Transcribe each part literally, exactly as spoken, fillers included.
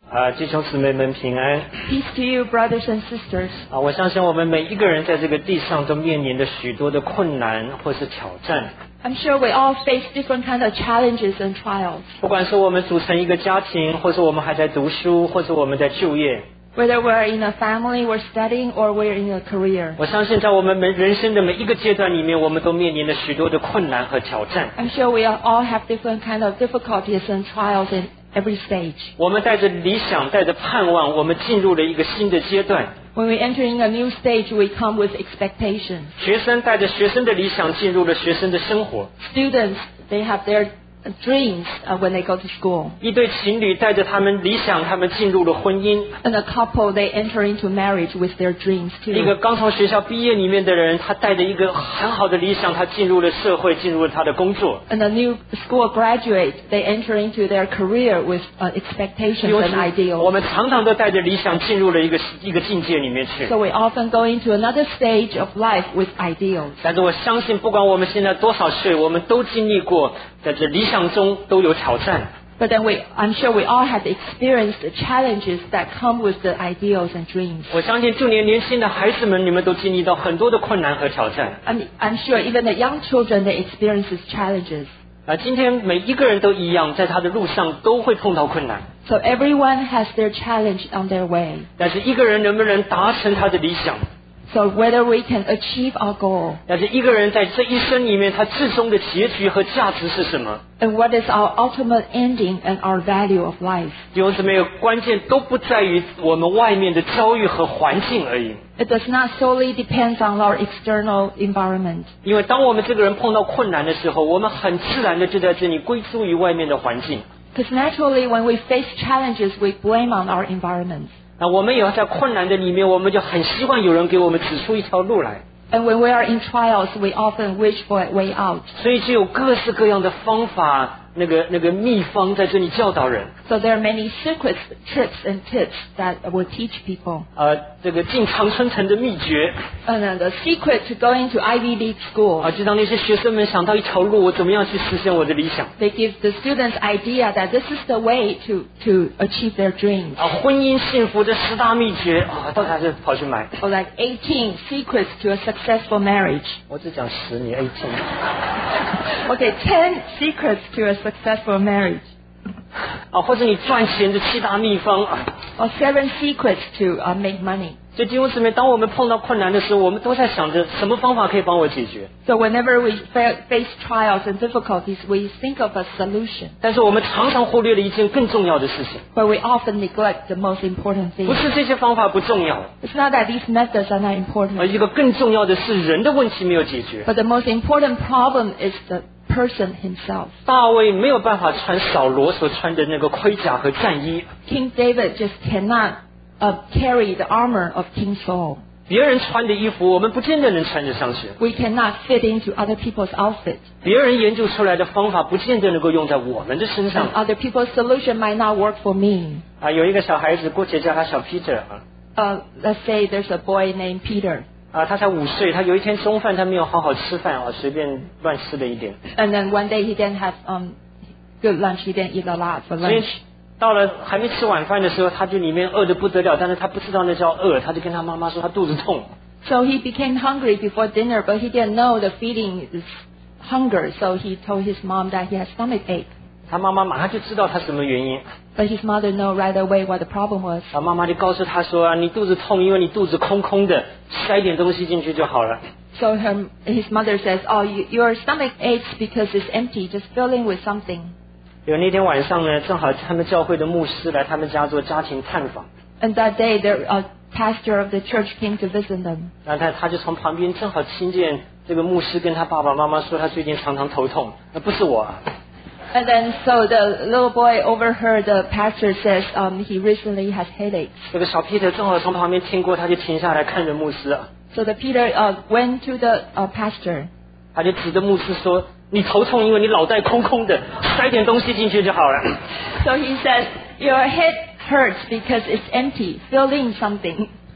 啊，弟兄姊妹们平安。 Peace to you, brothers and sisters. 啊，我相信我们每一个人在这个地上都面临着许多的困难或是挑战。 I'm sure we all face different kind of challenges and trials. 不管是我们组成一个家庭，或是我们还在读书，或是我们在就业。 Whether we're in a family, we're studying, or we're in a career. 我相信在我们每人生的每一个阶段里面，我们都面临着许多的困难和挑战。 I'm sure we all have different kind of difficulties and trials in every stage. 我们带着理想，带着盼望，我们进入了一个新的阶段。 When we enter in a new stage, we come with expectations. 学生带着学生的理想进入了学生的生活。 Students, they have their dreams uh, when they go to school. 一对情侣带着他们理想，他们进入了婚姻。 And a couple, they enter into marriage with their dreams 一个 too. 刚从学校毕业里面的人，他带着一个很好的理想，他进入了社会，进入了他的工作。 And a new school graduate, they enter into their career with uh, expectations and 我 ideals. 们常常都带着理想进入了一个一个境界里面去。 So we often go into another stage of life with ideals. 但是我相信，不管我们现在多少岁，我们都经历过，在这理想中都有挑战。 But then we, I'm sure we all have experienced the challenges that come with the ideals and dreams. 我相信，就连年轻的孩子们，你们都经历到很多的困难和挑战。 I'm, I'm sure even the young children, they experience these challenges. 啊，今天每一个人都一样，在他的路上都会碰到困难。 So everyone has their challenge on their way. 但是一个人能不能达成他的理想？ So whether we can achieve our goal, 但是一个人在这一生里面，他最终的结局和价值是什么？ and what is our ultimate ending and our value of life. 弟兄姊妹，关键都不在于我们外面的遭遇和环境而已。 It does not solely depend on our external environment. 因为当我们这个人碰到困难的时候，我们很自然的就在这里归诸于外面的环境。 Because naturally when we face challenges, we blame on our environment. 那我们也要在困难的里面，我们就很希望有人给我们指出一条路来。 And when we are in trials, we often wish for a way out. 所以就有各式各样的方法，那个那个秘方在这里教导人。 So there are many secrets, tricks, and tips that will teach people. 呃，这个进常春藤的秘诀 And uh, the secret to going to Ivy League school, 啊，就让那些学生们想到一条路，我怎么样去实现我的理想 they give the students idea that this is the way to, to achieve their dreams. 啊，婚姻幸福的十大秘诀啊，大家就跑去买。 Or like eighteen secrets to a successful marriage. 我只讲十，你 eighteen。 Okay, ten secrets to a successful marriage. 啊，或者你赚钱的七大秘方啊。 Or seven secrets to uh, make money. 所以弟兄姊妹，当我们碰到困难的时候，我们都在想着什么方法可以帮我解决。 So whenever we fa- face trials and difficulties, we think of a solution. 但是我们常常忽略了一件更重要的事情， But we often neglect the most important 不 thing. 是这些方法不重要， It's not that these methods are not 而 important. 一个更重要的是人的问题没有解决。 But the most important problem is the person himself. 大卫没有办法穿扫罗所穿的那个盔甲和战衣， King David just cannot uh, carry the armor of King Saul. 别人穿的衣服我们不见得能穿得上去， We cannot fit into other people's outfit. 别人研究出来的方法不见得能够用在我们的身上 And other people's solution might not work for me. 啊。有一个小孩子，姑且叫他小 Peter 啊。 Uh, let's say there's a boy named Peter. 啊，他才五岁，他有一天中饭他没有好好吃饭啊，随便乱吃了一点。 And then one day he didn't have um, good lunch. He didn't eat a lot for 所以 lunch. 到了还没吃晚饭的时候，他就里面饿得不得了，但是他不知道那叫饿，他就跟他妈妈说他肚子痛。 So he became hungry before dinner, but he didn't know the feeling is hunger. So he told his mom that he has stomach ache. 他妈妈马上就知道他什么原因， But his mother knew right away what the problem was. 啊，妈妈就告诉他说啊，你肚子痛，因为你肚子空空的，塞一点东西进去就好了。 So her, his mother says, oh, you, your stomach aches because it's empty. Just fill in with something. 有那天晚上呢，正好他们教会的牧师来他们家做家庭探访， And that day, the uh, pastor of the church came to visit them. 然后他他就从旁边正好听见这个牧师跟他爸爸妈妈说他最近常常头痛，那不是我啊。 And then, so the little boy overheard the pastor says um, he recently has headaches. 这个小 Peter 正好从旁边听过，他就停下来看着牧师啊， So the Peter uh, went to the uh, pastor. 他就指着牧师说：“你头痛，因为你脑袋空空的，塞点东西进去就好了。” So he says, your head hurts because it's empty. Fill in something.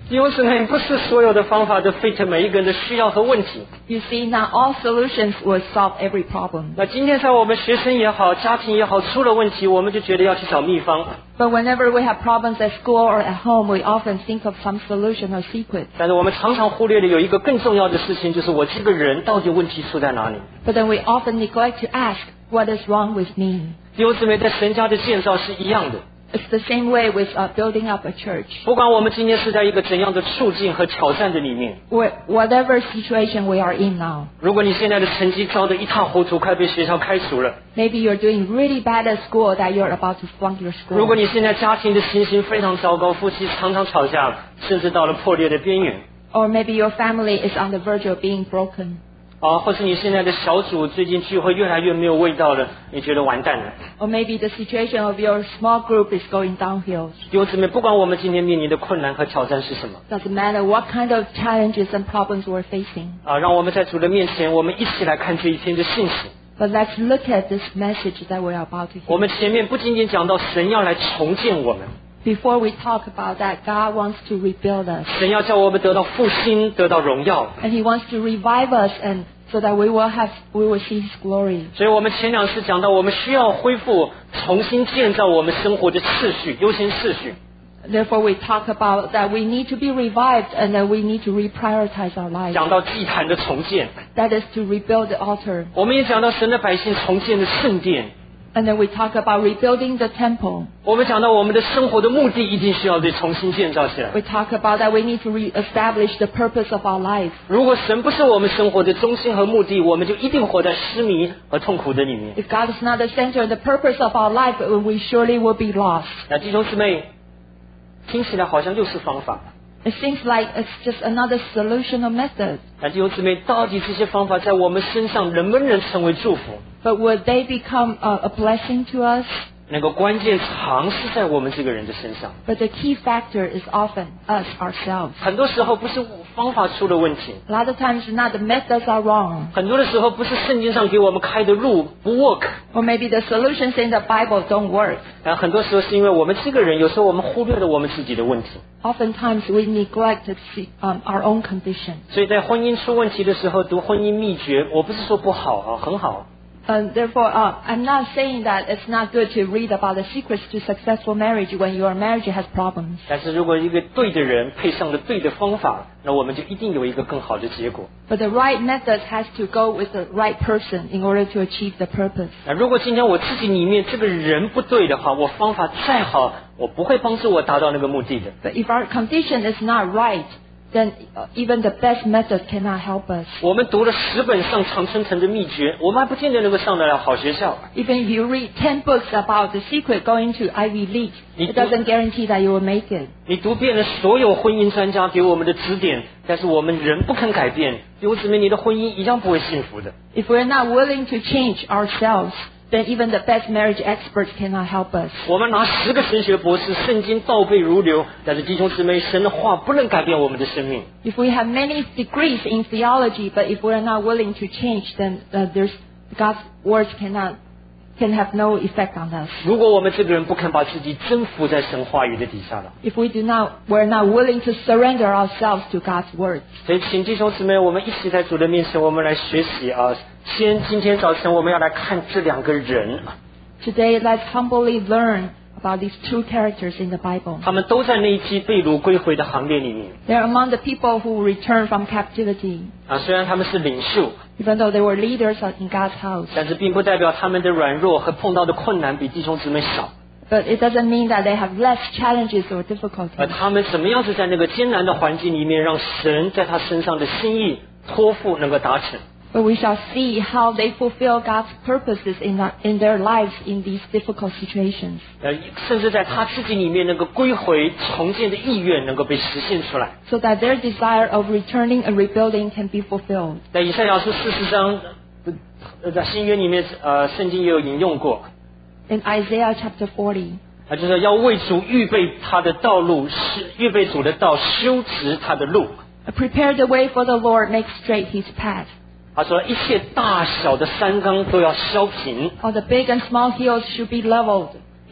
弟兄姊妹，不是所有的方法都 fit 每一个人的需要和问题。 You see, not all solutions will solve every problem. 那今天在我们学生也好，家庭也好，出了问题，我们就觉得要去找秘方。 But whenever we have problems at school or at home, we often think of some solution or secret. 但是我们常常忽略了有一个更重要的事情，就是我这个人到底问题出在哪里。 But then we often neglect to ask, what is wrong with me? 弟兄姊妹，在神家的建造是一样的。 It's the same way with uh, building up a church. 不管我们今天是在一个怎样的处境和挑战的里面， Whatever situation we are in now. 如果你现在的成绩糟得一塌糊涂，快被学校开除了； Maybe you're doing really bad at school that you're about to flunk your school. 如果你现在家庭的情形非常糟糕，夫妻常常吵架，甚至到了破裂的边缘， Or maybe your family is on the verge of being broken. 啊，或是你现在的小组最近聚会越来越没有味道了，你觉得完蛋了。 Or maybe the situation of your small group is going downhill. 弟兄姊妹，不管我们今天面临的困难和挑战是什么， Doesn't matter what kind of challenges and problems we're facing. 啊，让我们在主的面前，我们一起来看这一篇的信息。 But let's look at this message that we're about to 我 hear. 们前面不仅仅讲到神要来重建我们， Before we talk about that, God wants to rebuild us. 神要叫我们得到复兴，得到荣耀。 And He wants to revive us and so that we will have, we will see His glory. 所以我们前两次讲到，我们需要恢复、重新建造我们生活的次序、优先次序。 Therefore, we talk about that we need to be revived and that we need to reprioritize our lives. 讲到祭坛的重建， That is to rebuild the altar. 我们也讲到神的百姓重建的圣殿。 And then we talk about rebuilding the temple. 我们讲到我们的生活的目的一定需要被重新建造起来。 We talk about that we need to re-establish the purpose of our life. 如果神不是我们生活的中心和目的，我们就一定活在失迷和痛苦的里面。 If God is not the center and the purpose of our life, we surely will be lost. 那弟兄姊妹，听起来好像又是方法。 It seems like it's just another solution or method. 那弟兄姊妹，到底这些方法在我们身上能不能成为祝福？ But would they become a, a blessing to us? 那个关键常是在我们这个人的身上。 But the key factor is often us, ourselves. 很多时候不是方法出了问题， A lot of times not the methods are wrong. 很多的时候不是圣经上给我们开的路不 work， Or maybe the solutions in the Bible don't work. 然后很多时候是因为我们这个人，有时候我们忽略了我们自己的问题。 Oftentimes we neglect to see, um, our own condition. 所以在婚姻出问题的时候，读婚姻秘诀，我不是说不好啊，很好。 Uh, therefore, uh, I'm not saying that it's not good to read about the secrets to successful marriage when your marriage has problems. 但是如果一个对的人配上了对的方法，那我们就一定有一个更好的结果。 But the right method has to go with the right person in order to achieve the purpose. 那如果今天我自己里面这个人不对的话，我方法再好，我不会帮助我达到那个目的的。 But if our condition is not right, then uh, even the best method cannot help us. 我们读了十本上常春藤的秘诀，我们还不见得能够上得了好学校。 Even if you read ten books about the secret going to Ivy League, it doesn't guarantee that you will make it. 你读遍了所有婚姻专家给我们的指点，但是我们人不肯改变，弟兄姊妹，你的婚姻一样不会幸福的。 If we're not willing to change ourselves, then even the best marriage experts cannot help us. 我们拿十个神学博士，圣经倒背如流，但是弟兄姊妹，神的话不能改变我们的生命。 If we have many degrees in theology, but if we're not willing to change, then uh, there's God's words cannot can have no effect on us. 如果我们这个人不肯把自己征服在神话语的底下了， If we do not, we're not willing to surrender ourselves to God's words. 所以请弟兄姊妹，我们一起在主的面前，我们来学习啊。先今天早晨我们要来看这两个人， Today, let's humbly learn about these two characters in the Bible. 他们都在那一批被掳归回的行列里面 They're among the people who returned from captivity. 啊。虽然他们是领袖， Even though they were leaders in God's house. 但是并不代表他们的软弱和碰到的困难比弟兄姊妹少。 But it doesn't mean that they have less challenges or 而 difficulties. 他们怎么样子在那个艰难的环境里面，让神在他身上的心意托付能够达成。 But we shall see how they fulfill God's purposes in, our, in their lives in these difficult situations. 呃，甚至在他自己里面那个归回重建的意愿能够被实现出来。 So that their desire of returning and rebuilding can be fulfilled. 在以赛亚书四十章，呃，在新约里面，呃，圣经也有引用过， In Isaiah chapter forty, 啊，就是要为主预备他的道路，是预备主的道，修直他的路。 prepare the way for the Lord, make straight his path. 他说，一切大小的山冈都要削平， All the big and small hills should be leveled.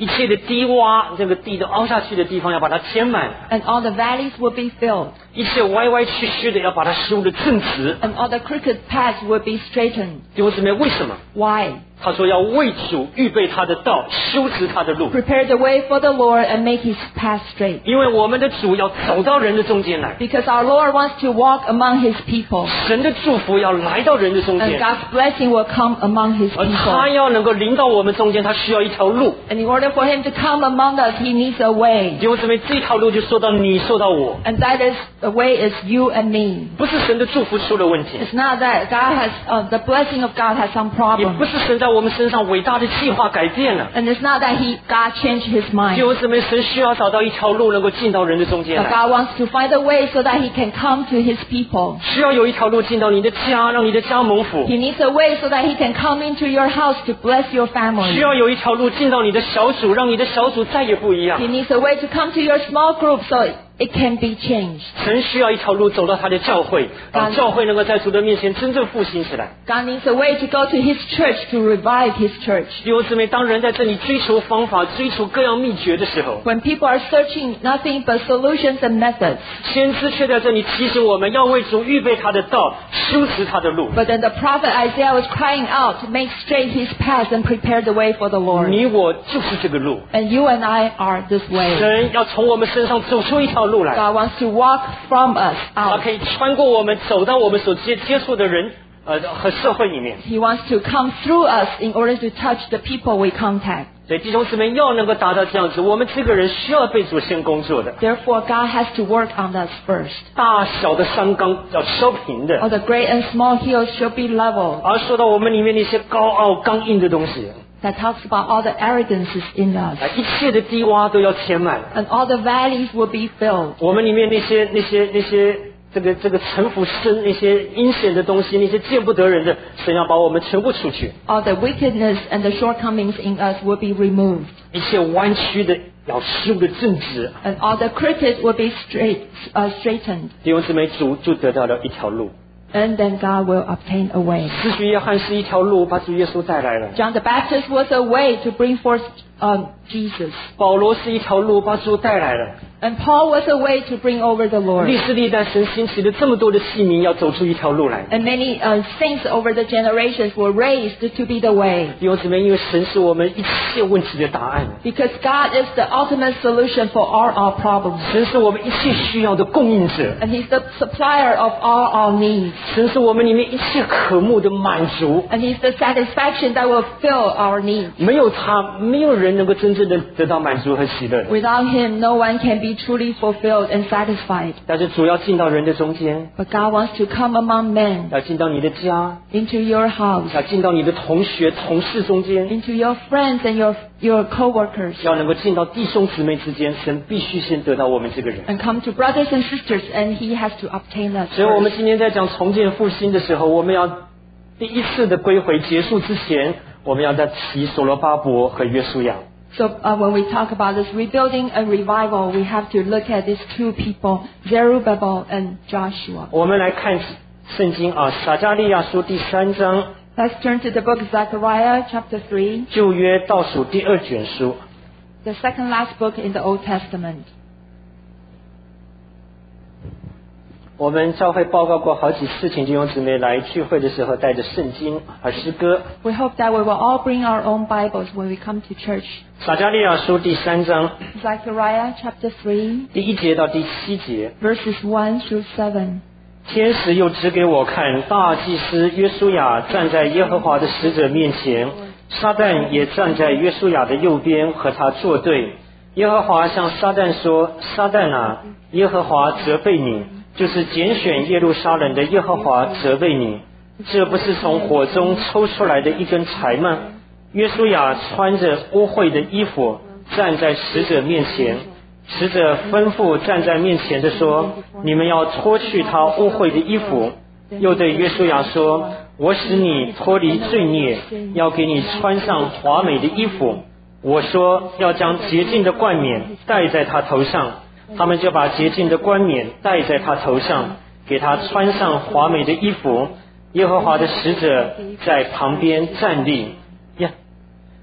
一切的低洼，这个地都凹下去的地方要把它填满， and all the valleys will be filled, 一切歪歪曲曲的要把它修得正直。 and all the crooked paths will be straightened. 弟兄姊妹，为什么？ Why? 他说要为主预备他的道，修直他的路。 Prepare the way for the Lord and make his path straight. 因为我们的主要走到人的中间来， Because our Lord wants to walk among his people, 神的祝福要来到人的中 and 间， God's blessing will come among his 而他 people. 要能够临到我们中间，他需要一条路。 And in order for him to come among us, he needs a way. 弟兄姊妹，这条路就说到你，说到我， And that is, the way is you and me. 不是神的祝福出了问题， It's not that God has, uh, the blessing of God has some 也 problem. 不是神在我们身上伟大的计划改变了。 And it's not that he, God changed his 弟 mind. 兄姊妹，神需要找到一条路能够进到人的中间 But 来， God wants to find a way so that he can come to his people. 需要有一条路进到你的家，让你的家蒙福； He needs a way so that he can come into your house to bless your 需 family. 要有一条路进到你的小组，让你的小组再也不一样 He。needs a way to come to your small group so it can be changed. 神需要一条路走到他的教会，让教会能够在主的面前真正复兴起来。 God needs a way to go to his church to revive his church. 弟兄姊妹，当人在这里追求方法、追求各样秘诀的时候， When people are searching nothing but solutions and methods, 先知却在这里提醒我们要为主预备他的道，修直他的路。 but then the prophet Isaiah was crying out to make straight his path and prepare the way for the Lord. 你我就是这个路， And you and I are this way. 神要从我们身上走出一条路来， God wants to walk from us 他 out. 可以穿过我们，走到我们所接接触的人呃和社会里面。 He wants to come through us in order to touch the people we contact. 所以弟兄姊妹要能够达到这样子，我们这个人需要被主先工作的， Therefore, God has to work on us first. 大小的山冈要削平 All 的。 the great and small hills shall be leveled. 而说到我们里面那些高傲刚硬的东西， That talks about all the arrogances in us. 啊，一切的低洼都要填满。 And all the valleys will be filled. 我们里面那些那些那些这个这个城府深、那些阴险的东西、那些见不得人的，神要把我们全部除去。 All the wickedness and the shortcomings in us will be removed. 一切弯曲的要修的正直。 And all the crooked will be straight, uh, straightened. 弟兄姊妹，主就得到了一条路。 And then God will obtain a way. 使徒约翰是一条路，把主耶稣带来了。 John the Baptist was a way to bring forth um, Jesus. 保罗是一条路，把主带来了。 And Paul was a way to bring over the Lord. 历史历代神兴起了这么多的器皿，要走出一条路来。 And many uh, saints over the generations were raised to be the way. 弟兄姊妹，因为神是我们一切问题的答案， Because God is the ultimate solution for all our problems. 神是我们一切需要的供应者， And He's the supplier of all our needs. 神是我们里面一切渴慕的满足。 And He's the satisfaction that will fill our needs. 没有他，没有人能够真正的得到满足和喜乐的。 Without Him, no one can be truly fulfilled and satisfied. 但是主要进到人的中间， But God wants to come among men, 要进到你的家， into your house, 要进到你的同学、同事中间， into your friends and your, your co-workers, 要能够进到弟兄姊妹之间，神必须先得到我们这个人。 and come to brothers and sisters, and He has to obtain us 所以我们 first. 今天在讲重建复兴的时候，我们要第一次的归回结束之前，我们要再提所罗巴伯和约书亚。 So uh, when we talk about this rebuilding and revival, we have to look at these two people, Zerubbabel and Joshua. 我们来看圣经啊，撒迦利亚书第三章， Let's turn to the book of Zechariah, chapter three, 旧约倒数第二卷书。 the second last book in the Old Testament. 我们教会报告过好几次，请弟兄姊妹来聚会的时候带着圣经和诗歌。 We hope that we will all bring our own Bibles when we come to church. 撒迦利亚书第三章 Zechariah, chapter three, 第一节到第七节， verses one through seven. 天使又指给我看，大祭司约书亚站在耶和华的使者面前，撒旦也站在约书亚的右边和他作对。耶和华向撒旦说：撒旦啊，耶和华责备你，就是拣选耶路撒冷的耶和华责备你，这不是从火中抽出来的一根柴吗？约书亚穿着污秽的衣服站在使者面前，使者吩咐站在面前的说：你们要脱去他污秽的衣服。又对约书亚说：我使你脱离罪孽，要给你穿上华美的衣服。我说要将洁净的冠冕戴在他头上，他们就把洁净的冠冕戴在他头上，给他穿上华美的衣服。耶和华的使者在旁边站立。呀，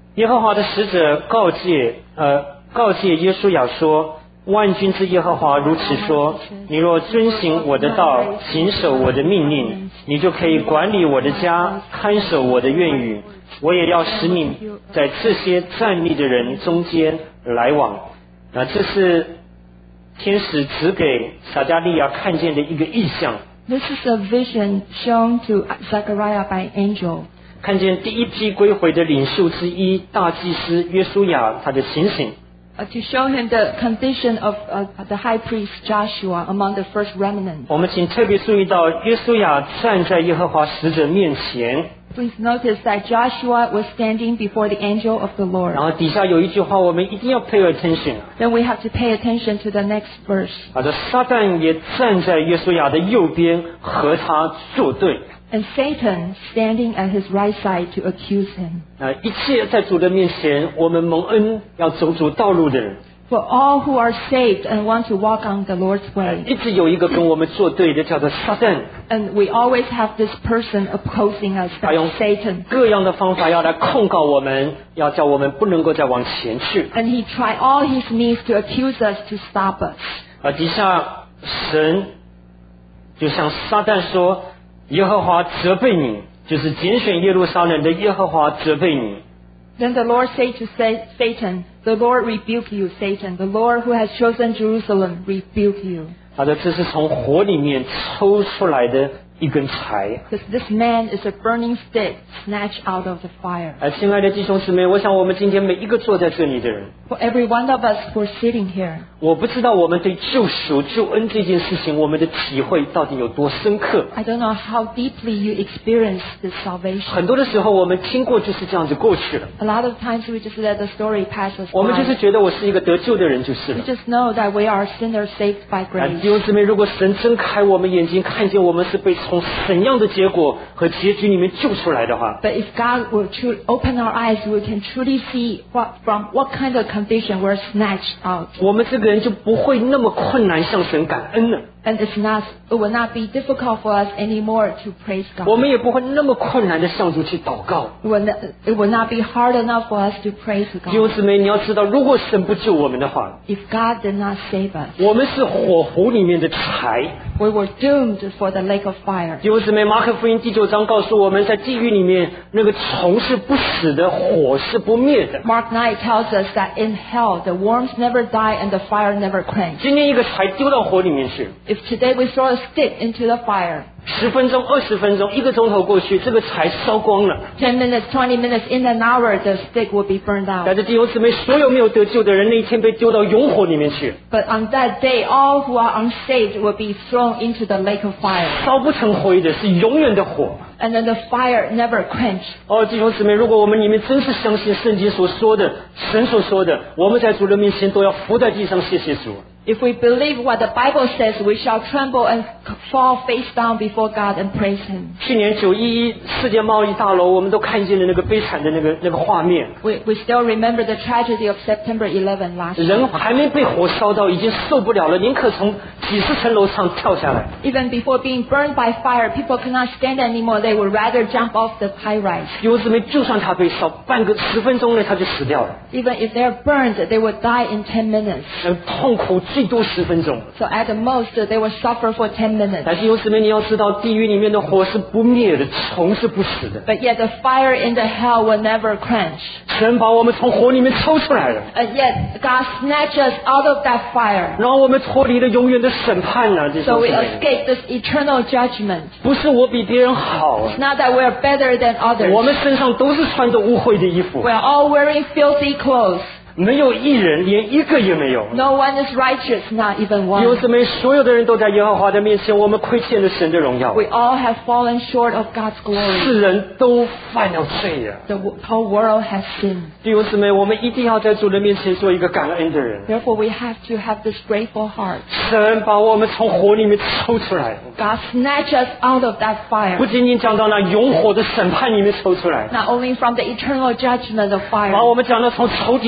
耶和华的使者告诫呃告诫约书亚说，万军之耶和华如此说，你若遵行我的道，谨守我的命令，你就可以管理我的家，看守我的院宇，我也要使你在这些站立的人中间来往。啊，这是天使指给撒迦利亚看见的一个异象。 This is a vision shown to Zechariah by an angel. 看见第一批归回的领袖之一大祭司约书亚他的情形。 Uh, to show him the condition of uh, the high priest Joshua among the first remnant. 我们请特别注意到约书亚站在耶和华使者面前。 Please notice that Joshua was standing before the angel of the Lord. 然后底下有一句话我们一定要 pay attention. Then we have to pay attention to the next verse. 好的，撒旦也站在约书亚的右边和他作对。 And Satan standing at his right side to accuse him. 啊，一切在主的面前，我们蒙恩要走主道路的人。 For all who are saved and want to walk on the Lord's way. 一直有一个跟我们作对的，叫做撒旦。 And we always have this person opposing us, 他用 Satan. 各样的方法要来控告我们，要叫我们不能够再往前去。 And he tried all his means to accuse us, to stop us. 啊，底下神就向撒旦说。耶和华责备你，就是拣选耶路撒冷的耶和华责备你。 Then the Lord said to Satan, "The Lord rebuke you, Satan. The Lord who has chosen Jerusalem rebuke you." 好的，这是从火里面抽出来的一根柴。 Because this man is a burning stick snatched out of the fire. 哎，亲爱的弟兄姊妹，我想我们今天每一个坐在这里的人， For every one of us who are sitting here, 我不知道我们对救赎、救恩这件事情，我们的体会到底有多深刻。 I don't know how deeply you experience this salvation. 很多的时候，我们听过就是这样子过去了。 A lot of times we just let the story pass us 我们就是 by. 觉得我是一个得救的人就是了 We。just know that we are sinners saved by 啊， grace. 弟兄姊妹，如果神睁开我们眼睛，看见我们是被从怎样的结果和结局里面救出来的话， But if God will truly open our eyes, we can truly see what, from what kind of condition we're snatched out. 我们这个人就不会那么困难向神感恩了。 And it's not, it will not be difficult for us anymore to praise 我 God. 们也不会那么困难的向主去祷告。 It will not, it will not be hard enough for us to praise 弟兄 God. 姊妹，你要知道，如果神不救我们的话， If God did not save us, 我们是火湖里面的柴。 we were doomed for the lake of fire. 弟兄姊妹，马可福音第九章告诉我们，在地狱里面，那个虫是不死的，火是不灭的。 Mark nine tells us that in hell, the worms never die and the fire never quench. 今天一个柴丢到火里面去， If today we throw a stick into the fire, 十分钟、二十分钟、一个钟头过去，这个柴烧光了。 ten minutes, twenty minutes, in an hour, the stick will be burned 但 out. 是弟兄姊妹，所有没有得救的人，那一天被丢到永火里面去， But on that day, all who are unsaved will be thrown into the lake of fire. 烧不成灰的，是永远的火。 And then the fire never quenched. 哦，弟兄姊妹，如果我们里面真是相信圣经所说的、神所说的，我们在主的面前都要伏在地上谢谢主。 If we believe what the Bible says, we shall tremble and fall face down before God and praise Him. 去年九一一世界贸易大楼，我们都看见了那个悲惨的那个那个画面， We, we still remember the tragedy of September eleventh last year. 人还没被火烧到，已经受不了了，宁可从几十层楼上跳下来。 Even before being burned by fire, people cannot stand anymore. They would rather jump off the high rise. 弟兄姊妹，就算他被烧，半个十分钟内他就死掉了， Even if they're burned, they would die in ten minutes. 那痛苦最多十分钟。 So at the most, they would suffer for ten minutes. 但弟兄姊妹，你要知道，地狱里面的火是不灭的，虫是不死的。 But yet the fire in the hell will never quench. 神把我们从火里面抽出来了， And yet God snatched us out of that fire. 然后我们脱离了永远的审判了。弟 So 兄 we 姊妹， escape this eternal judgment. 不是我比别人好， It's not that we're better than 我 others. 们身上都是穿着污秽的衣服， We're all wearing filthy clothes. 没有一人，连一个也没有。 No one is righteous, not even 弟兄 one. 姊妹，所有的人都在耶和华的面前，我们亏欠了神的荣耀， We all have fallen short of God's glory. 世人都犯了罪呀。 The whole world has sinned. 弟兄姊妹，我们一定要在主的面前做一个感恩的人。 Therefore, we have to have this grateful heart. 神把我们从火里面抽出来， God snatched us out of that 不 fire. 仅仅讲到那永火的审判里面抽出来， Not only from the eternal judgment of 把 fire. 我们讲到从仇敌的谄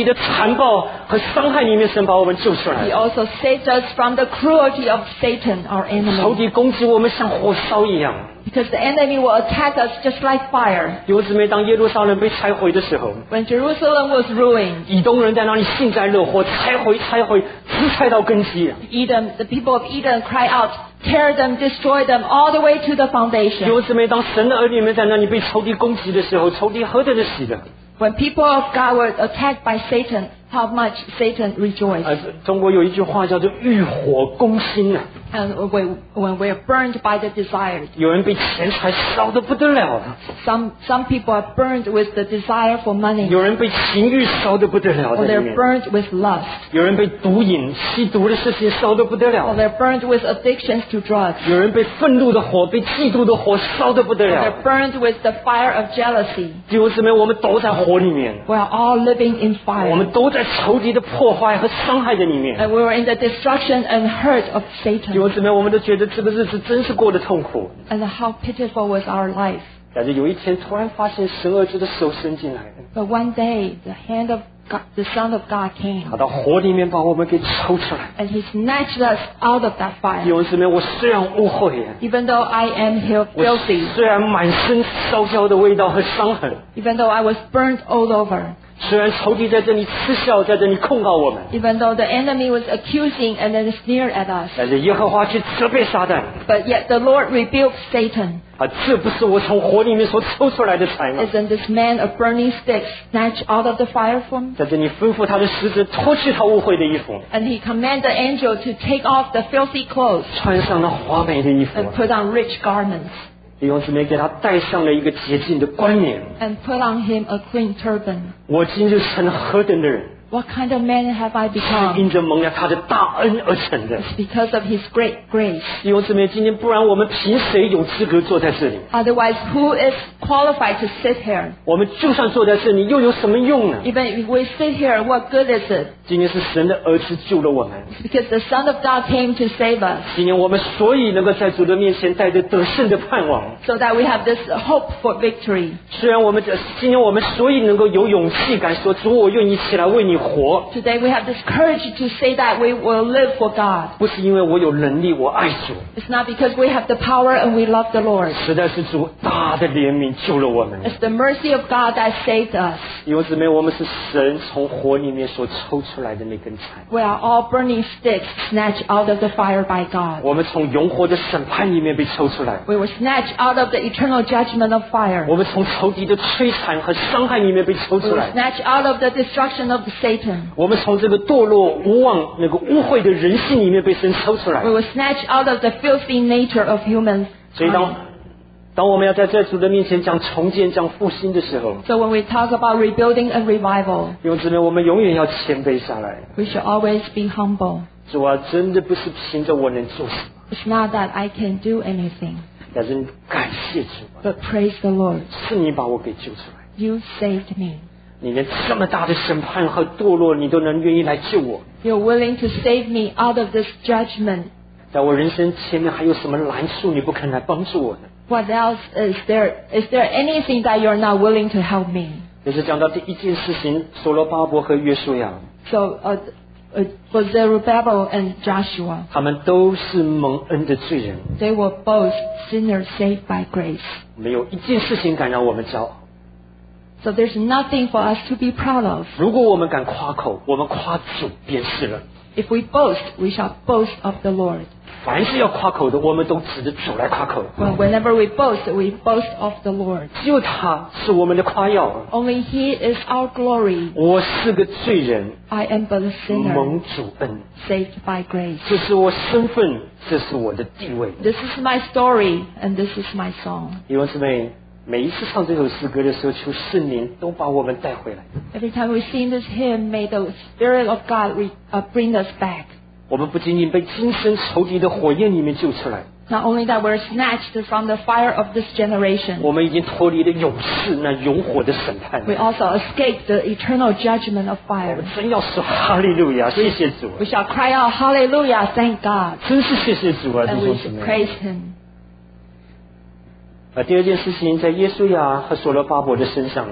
残暴和伤害里面，神把我们救出来 He also saved us from the cruelty of Satan, our 仇 enemy. 敌攻击我们像火烧一样。 Because the enemy will attack us just like fire. 弟兄姊妹，当耶路撒冷被拆毁的时候， When Jerusalem was ruined, 以东人在那里幸灾乐祸，拆毁拆毁，直拆到根基。 Edom, the people of Edom cry out, tear them, destroy them, all the way to the 弟 foundation. 兄姊妹，当神的儿女们在那里被仇敌攻击的时候，仇敌何等的喜乐！ When people of God were attacked by Satan, how much Satan rejoiced. 而中国有一句话叫做“欲火攻心”啊， And when, when we are burned by the desires. 有人被钱财烧得不得了了， Some, some people are burned with the desire for money. 有人被情欲烧得不得了 Or 在里 they're 面， burned with lust. 有人被毒瘾、吸毒的事情烧得不得 Or 了， they're burned with addictions to drugs. 有人被愤怒的火、被嫉妒的火烧得不得 Or 了。 they're burned with the fire of jealousy. 弟兄姊妹，我们都在火里面， We are all living in 我 fire. 们都在仇敌的破坏和伤害的里面。 And we were in the destruction and hurt of 弟 Satan. 兄姊妹，我们都觉得这个日子真是过得痛苦。 And how pitiful was our life. 但是有一天，突然发现神儿子的手伸进来了， But one day, the hand of God, the Son of God came. 他到火里面把我们给抽出来。 And He snatched us out of that 弟 fire. 兄姊妹，我虽然污秽， Even though I am here 我 filthy. 虽然满身烧焦的味道和伤痕， Even though I was burnt all over. 虽然仇敌在这里嗤笑，在这里控告我们， Even though the enemy was accusing and then sneered at us. 但是耶和华却责备撒旦。 But yet the Lord rebuked Satan. 啊，这不是我从火里面所抽出来的财吗？ Isn't this man a burning stick snatched out of the fire from? 在这里吩咐他的使者脱去他污秽的衣服， And he commanded the angel to take off the filthy clothes 穿上了华美的衣服， and put on rich garments 弟兄姊妹给他戴上了一个洁净的冠冕。 and put on him a clean turban. 我今日成了何等的人， What kind of man have I 是 become? 因着蒙了他的大恩而成的。 It's because of his great grace. 弟兄姊妹，今天不然我们凭谁有资格坐在这里？ Otherwise, who is qualified to sit here? 我们就算坐在这里，又有什么用呢？ Even if we sit here, what good is it? 今天是神的儿子救了我们， Because the Son of God came to save us, 今天我们所以能够在主的面前带着得胜的盼望。 so that we have this hope for victory. 虽然我们这今天我们所以能够有勇气敢说主，我愿意起来为你活， Today we have this courage to say that we will live for God. 不是因为我有能力，我爱主， It's not because we have the power and we love the Lord. 实在是主大的怜悯救了我们。 It's the mercy of God that saved us. 弟兄姊妹，我们是神从火里面所抽出来的那根柴， We are all burning sticks snatched out of the fire by God. 我们从永火的审判里面被抽出来， We were snatched out of the eternal judgment of fire. 我们从仇敌的摧残和伤害里面被抽 We 出 were 来， snatched out of the destruction of Satan. 我们从这个堕落无望、那个污秽的人性里面被神抽出来 We。were snatched out of the filthy nature of humans. 所以当当我们要在这主的面前讲重建、讲复兴的时候， So when we talk about rebuilding and revival, 弟兄姊妹，我们永远要谦卑下来。 we should always be humble. 主啊，真的不是凭着我能做什么， It's not that I can do anything, 但是感谢主啊， but praise the Lord. 是你把我给救出来。 You saved me. 你连这么大的审判和堕落，你都能愿意来救我， You're willing to save me out of this judgment. 在我人生前面还有什么难处你不肯来帮助我呢？ What else is there? Is there anything that you're not willing to help me? 也是讲到第一件事情，所罗巴伯和约书亚， So uh, uh, for Zerubbabel and Joshua, 他们都是蒙恩的罪人， they were both sinners saved by grace. 没有一件事情敢让我们骄傲。 So there's nothing for us to be proud of. 如果我们敢夸口，我们夸主便是了。 If we boast, we shall boast of the Lord. 凡是要夸口的，我们都指着主来夸口。 When, whenever we boast, we boast of the Lord. 只有他是我们的夸耀。 Only He is our glory. 我是个罪人， I am but a sinner, 蒙主恩， saved by grace. 这是我身份，这是我的地位。 This is my story, and this is my song. 弟兄姊妹，每一次唱这首诗歌的时候，求圣灵都把我们带回来。 Every time we sing this hymn, may the Spirit of God re, uh, bring us back. 我们不仅仅被今生仇敌的火焰里面救出来， Not only that we're snatched from the fire of this generation, 我们已经脱离了永世那永火的审判。 we also escaped the eternal judgment of 我 fire. 们真要说哈利路亚，谢谢主， We shall cry out, Hallelujah, thank God, 真是谢谢主啊，弟 and 兄 we 姊 should 妹。 praise Him. 啊，第二件事情，在耶稣亚和所罗巴伯的身上，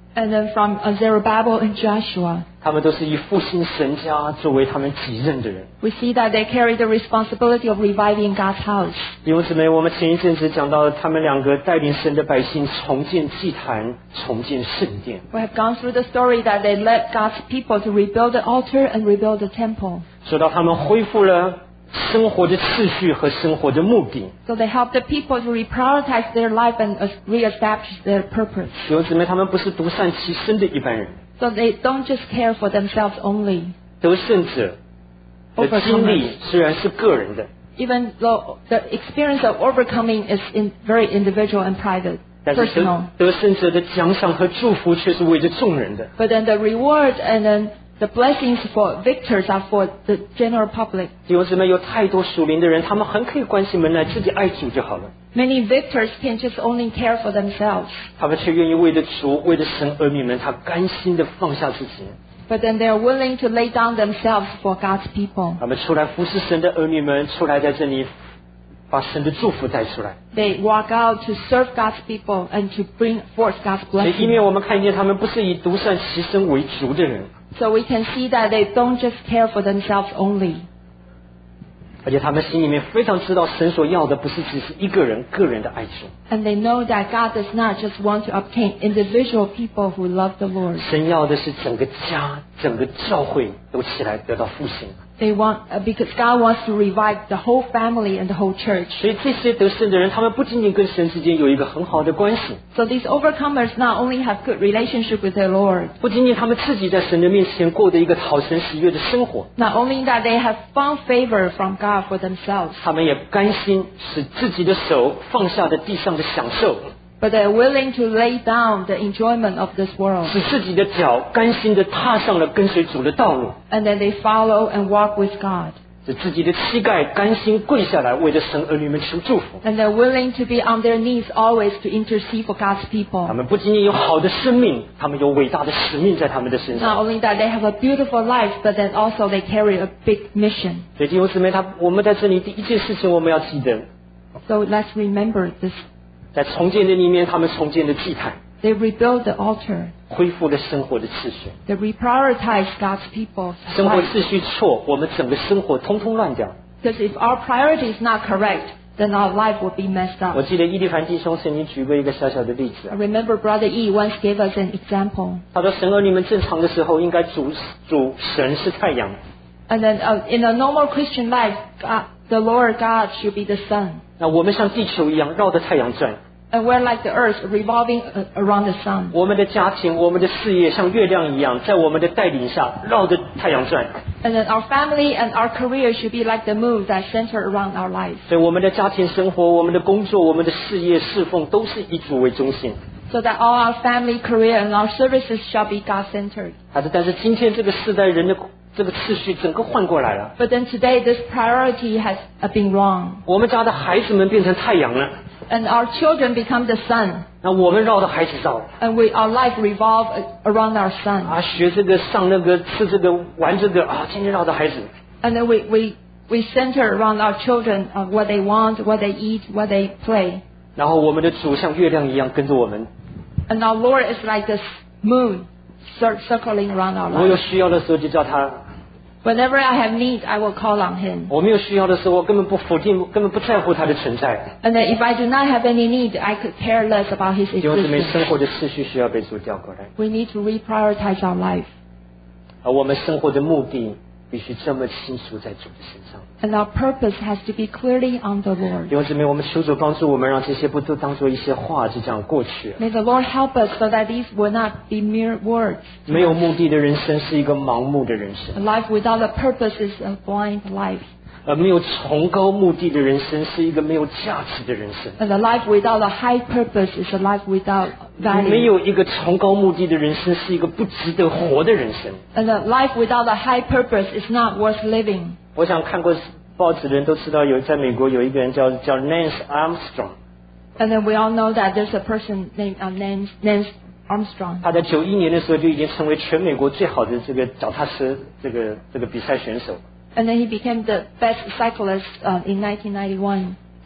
And then from uh, Zerubbabel and Joshua, 他们都是以复兴神家作为他们己任的人。 we see that they carry the responsibility of reviving God's house. 弟兄姊妹，我们前一阵子讲到他们两个带领神的百姓重建祭坛，重建圣殿。 We have gone through the story that they led God's people to rebuild the altar and rebuild the temple. 说到他们恢复了生活的次序和生活的目的。 So they helped the people to reprioritize their life and uh, reestablish their purpose. 弟兄姊妹，他们不是独善其身的一般人。 So they don't just care for themselves only. 得胜者的经历虽然是个人的， Even though the experience of overcoming is in very individual and private, 但是 personal. 得得胜者的奖赏和祝福却是为着众人的。 But then the reward and then the blessings for victors are for the general public. 弟兄姊妹，有太多属灵的人，他们很可以关起门来自己爱主就好了， Many victors can just only care for themselves. 他们却愿意为着主，为着神儿女们，他甘心的放下自己， But then they are willing to lay down themselves for God's people. 他们出来服侍神的儿女们，出来在这里把神的祝福带出来。 They walk out to serve God's people and to bring forth God's 所以，一面 blessing. 我们看见他们不是以独善其身为主的人， So we can see that they don't just care for themselves only. 而且他们心里面非常知道，神所要的不是只是一个人个人的爱主， And they know that God does not just want to obtain individual people who love the Lord. 神要的是整个家、整个教会都起来得到复兴。 They want, uh, because God wants to revive the whole family and the whole church. 所以这些得胜的人，他们不仅仅跟神之间有一个很好的关系， So these overcomers not only have good relationship with their Lord, 不仅仅他们自己在神的面前过的一个讨神喜悦的生活， not only that they have found favor from God for themselves, 他们也甘心使自己的手放下的地上的享受， but they're willing to lay down the enjoyment of this world. 使自己的脚甘心的踏上了跟随主的道路， And then they follow and walk with God. 使自己的膝盖甘心跪下来为着神儿女们求祝福。 And they're willing to be on their knees always to intercede for God's 他 people. 们不仅仅有好的生命，他们有伟大的使命在他们的身 Not 上。 only that they have a beautiful life, but then also they carry a big mission. 所以弟兄姊妹，他我们在这里第一件事情我们要记得， So let's remember this. 在重建的里面，他们重建了祭坛， They rebuild the altar. 恢复了生活的秩序。 They reprioritize God's people's 生活 life. 秩序错，我们整个生活通通乱掉。 Because if our priority is not correct, then our life will be messed 我 up. 记得伊利凡弟兄曾经举过一个小小的例子 I，remember Brother E once gave us an example. 他说神儿女们正常的时候，应该主主神是太阳， And then uh, in a normal Christian life, God, the Lord God should be the sun. 那我们像地球一样绕着太阳转。 And we're like the earth revolving uh, around the sun. 我们的家庭、我们的事业像月亮一样，在我们的带领下绕着太阳转。 And then our family and our career should be like the moon that center around our life. 所以我们的家庭生活、我们的工作、我们的事业侍奉都是以主为中心。 So that all our family, career, and our services shall be God-centered. 但是，但是今天这个世代人的这个次序整个换过来了。 But then today, this priority has uh, been wrong. 我们家的孩子们变成太阳了， And our children become the sun. 那我们绕着孩子绕 And we, our life revolve uh, around our son. 啊，学这个、上那个、吃这个、玩这个啊，天天绕着孩子。 And then we, we, we center around our children of what they want, what they eat, what they play. 然后我们的主像月亮一样跟着我们。 And our Lord is like this moon cir- circling around our 我有 life. 需要的时候就叫他， Whenever I have need, I will call on Him. 我没有需要的时候，我根本不否定，根本不在乎他的存在。 And then if I do not have any need, I could care less about His 弟兄姊妹， existence. 生活的次序需要被主调过来， We need to reprioritize our life. 而我们生活的目的必须这么清楚在主的身上。 And our purpose has to be clearly on the 弟 Lord. 兄姊妹，我们求主帮助我们，让这些不都当做一些话就这样过去了。 May the Lord help us so that these will not be mere words. 没有目的的人生是一个盲目的人 A 生， life without a purpose is a blind life. 而没有崇高目的的人生是一个没有价值的人生。 And a life without a high purpose is a life without 没 value. 有一个崇高目的的人生是一个不值得活的人生。 And a life without a high purpose is not worth living. 我想看过报纸的人都知道，有在美国有一个人叫叫 Lance Armstrong， And then we all know that there's a person named uh, Lance, Lance Armstrong. 他在九一年的时候就已经成为全美国最好的这个脚踏车这个这个比赛选手。 And then he became the best cyclist uh, in nineteen ninety-one.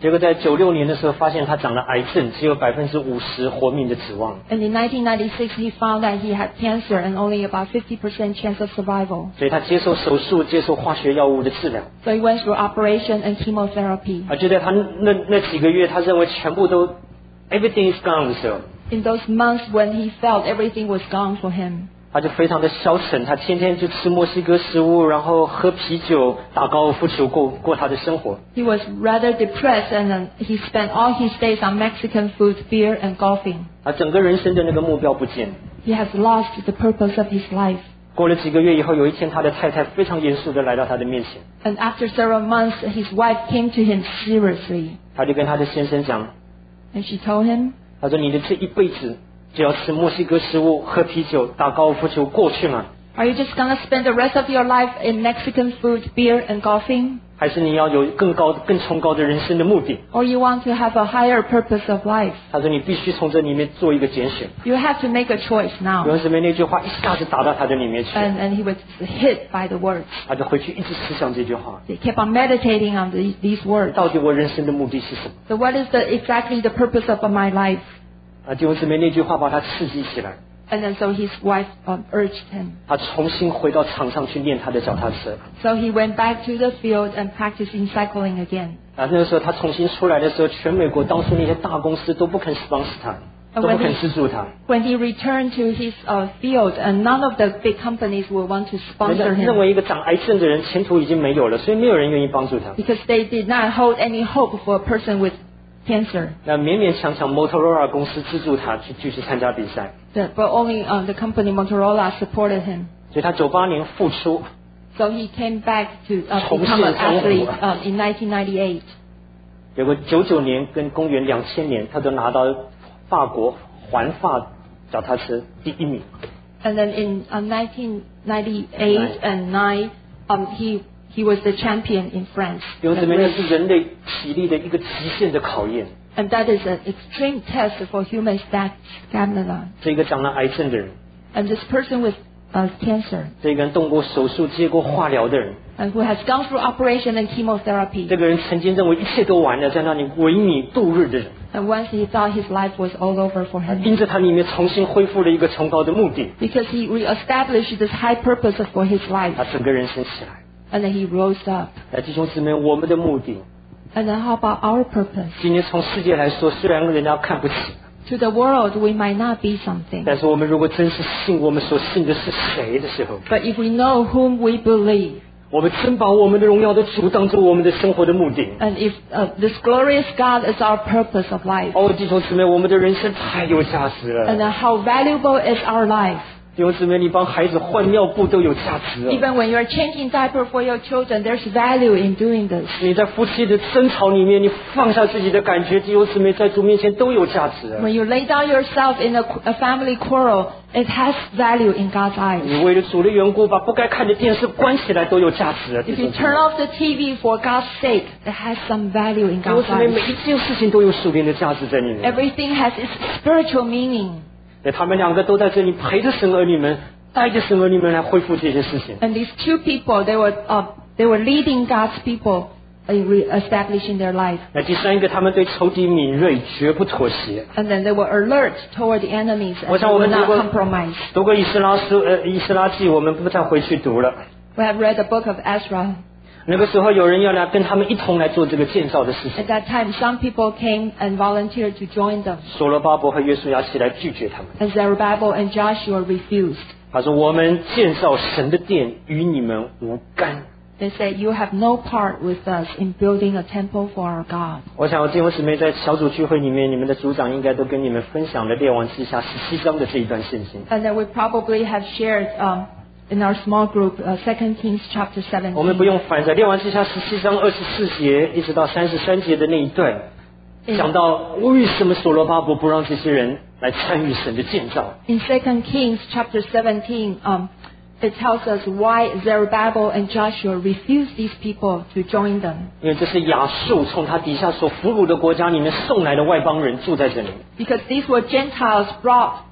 结果在九六年的时候，发现他长了癌症，只有百分之五十活命的指望。 And in nineteen ninety-six, he found that he had cancer and only about fifty percent chance of survival. 所以他接受手术，接受化学药物的治疗。 So he went through operation and chemotherapy. 而就在他那那几个月，他认为全部都 everything is gone 的时候， In those months when he felt everything was gone for him, 他就非常的消沉，他天天就吃墨西哥食物，然后喝啤酒，打高尔夫球，过过他的生活。 he was rather depressed and uh, he spent all his days on Mexican food, beer, and golfing. 他整个人生的那个目标不见了。 He has lost the purpose of his life. 过了几个月以后，有一天他的太太非常严肃的来到他的面前， And after several months, his wife came to him seriously. 他就跟他的先生讲， And she told him, 他说你的这一辈子就要吃墨西哥食物、喝啤酒、打高尔夫球过去吗？ are you just going to spend the rest of your life in Mexican food, beer, and golfing? 还是你要有更高、更崇高的人生的目的？ Or you want to have a higher purpose of life? 他说你必须从这里面做一个拣选。 You have to make a choice 有 now. 人姊妹那句话一下子打到他的里面去， And, and he was hit by the words. 他就回去一直思想这句话： He kept on meditating on the, these words. 到底我人生的目的是什么？ So what is the, exactly the purpose of my life? 啊，弟兄姊妹那句话把他刺激起来， And then so his wife um, urged him. 他重新回到场上去练他的脚踏车。 So he went back to the field and practicing cycling again. 啊，那个时候他重新出来的时候，全美国当初那些大公司都不肯 sponsor 他，都不肯资助他。 When he returned to his uh, field, and none of the big companies will want to 人家 sponsor 认 him 为一个长癌症的人前途已经没有了，所以没有人愿意帮助他。 because they did not hold any hope for a person with cancer. 那勉勉强强 Motorola 公司资助他去继续参加比赛， The, but only uh, the company Motorola supported him. 所以他九八年复出， So he came back to uh, 重 become 现 an 江湖。 athlete um, in nineteen ninety-eight. 结果九九年跟公元两千年，他都拿到法国环法脚踏车第一名。 And then in uh, nineteen ninety-eight and nine, um, he he was the champion in France. 弟兄姊 that 妹，那 race. 是人类体力的一个极限的考验。 And that is an extreme test for human stat- stamina. 这个长了癌症的人， And this person with uh, cancer, 这个人动过手术、接过化疗的人， and who has gone through operation and chemotherapy, 这个人曾经认为一切都完了，在那里萎靡度日的人， and once he thought his life was all over for 他 him, 因着他里面重新恢复了一个崇高的目的， because he reestablished this high purpose for his life, 他整个人生起来。 and then he rose up. 来，弟兄姊妹，我们的目的， And then how about our purpose? 今天从世界来说，虽然人家看不起， To the world, we might not be something. 但是我们如果真是信我们所信的是谁的时候， But if we know whom we believe, 我们真把我们的荣耀的主当做我们的生活的目的。 and if uh, this glorious God is our purpose of life, 哦，弟兄姊妹，我们的人生太有价值 and 了。 then how valuable is our life? 弟兄姊妹，你帮孩子换尿布都有价值了。 Even when you're changing diaper for your children, there's value in doing this. 你在夫妻的争吵里面，你放下自己的感觉，弟兄姊妹在主面前都有价值了。 When you lay down yourself in a, a family quarrel, it has value in God's eyes. 你为了主的缘故，把不该看的电视关起来都有价值了。弟 If 兄 you 姊 turn 妹， off the T V for God's sake, it has some value in 弟兄 God's 姊妹， eyes. 每一件事情都有属灵的价值在里面。 Everything has its spiritual meaning. 对，他们两个都在这里陪着神儿女们，带着神儿女们来恢复这些事情。 And these two people, they were, uh, they were leading God's people in re-establishing their life. 那第三个，他们对仇敌敏锐，绝不妥协。 And then they were alert toward the enemies 我 and 想 they 我 were 们读 not 过 compromised. 读过以斯拉书，呃，以斯拉记，我们不再回去读了。 We have read the book of Ezra. 那个时候有人要来跟他们一同来做这个建造的事情， At that time, some people came and volunteered to join them. 所罗巴伯和约书亚起来拒绝他们。 And Zerubbabel and Joshua refused. 他说：“我们建造神的殿与你们无干。 They said, you have no part with us in building a temple for our God. ” 我想弟兄姊妹在小组聚会里面，你们的组长应该都跟你们分享了列王记下十七章的这一段圣经。 And then we probably have shared um, in our small group uh, Second Kings chapter 我们不 seventeen. 用反着，列王记下十七章二十四节一直到三十三节的那一段，讲到为什么所罗巴伯不让这些人来参与神的建造。 In Second Kings chapter seventeen, um, it tells us why Zerubbabel and Joshua refused these people to join them. 因为这是亚述从他底下所俘虏的国家里面送来的外邦人住在这里。 Because these were Gentiles brought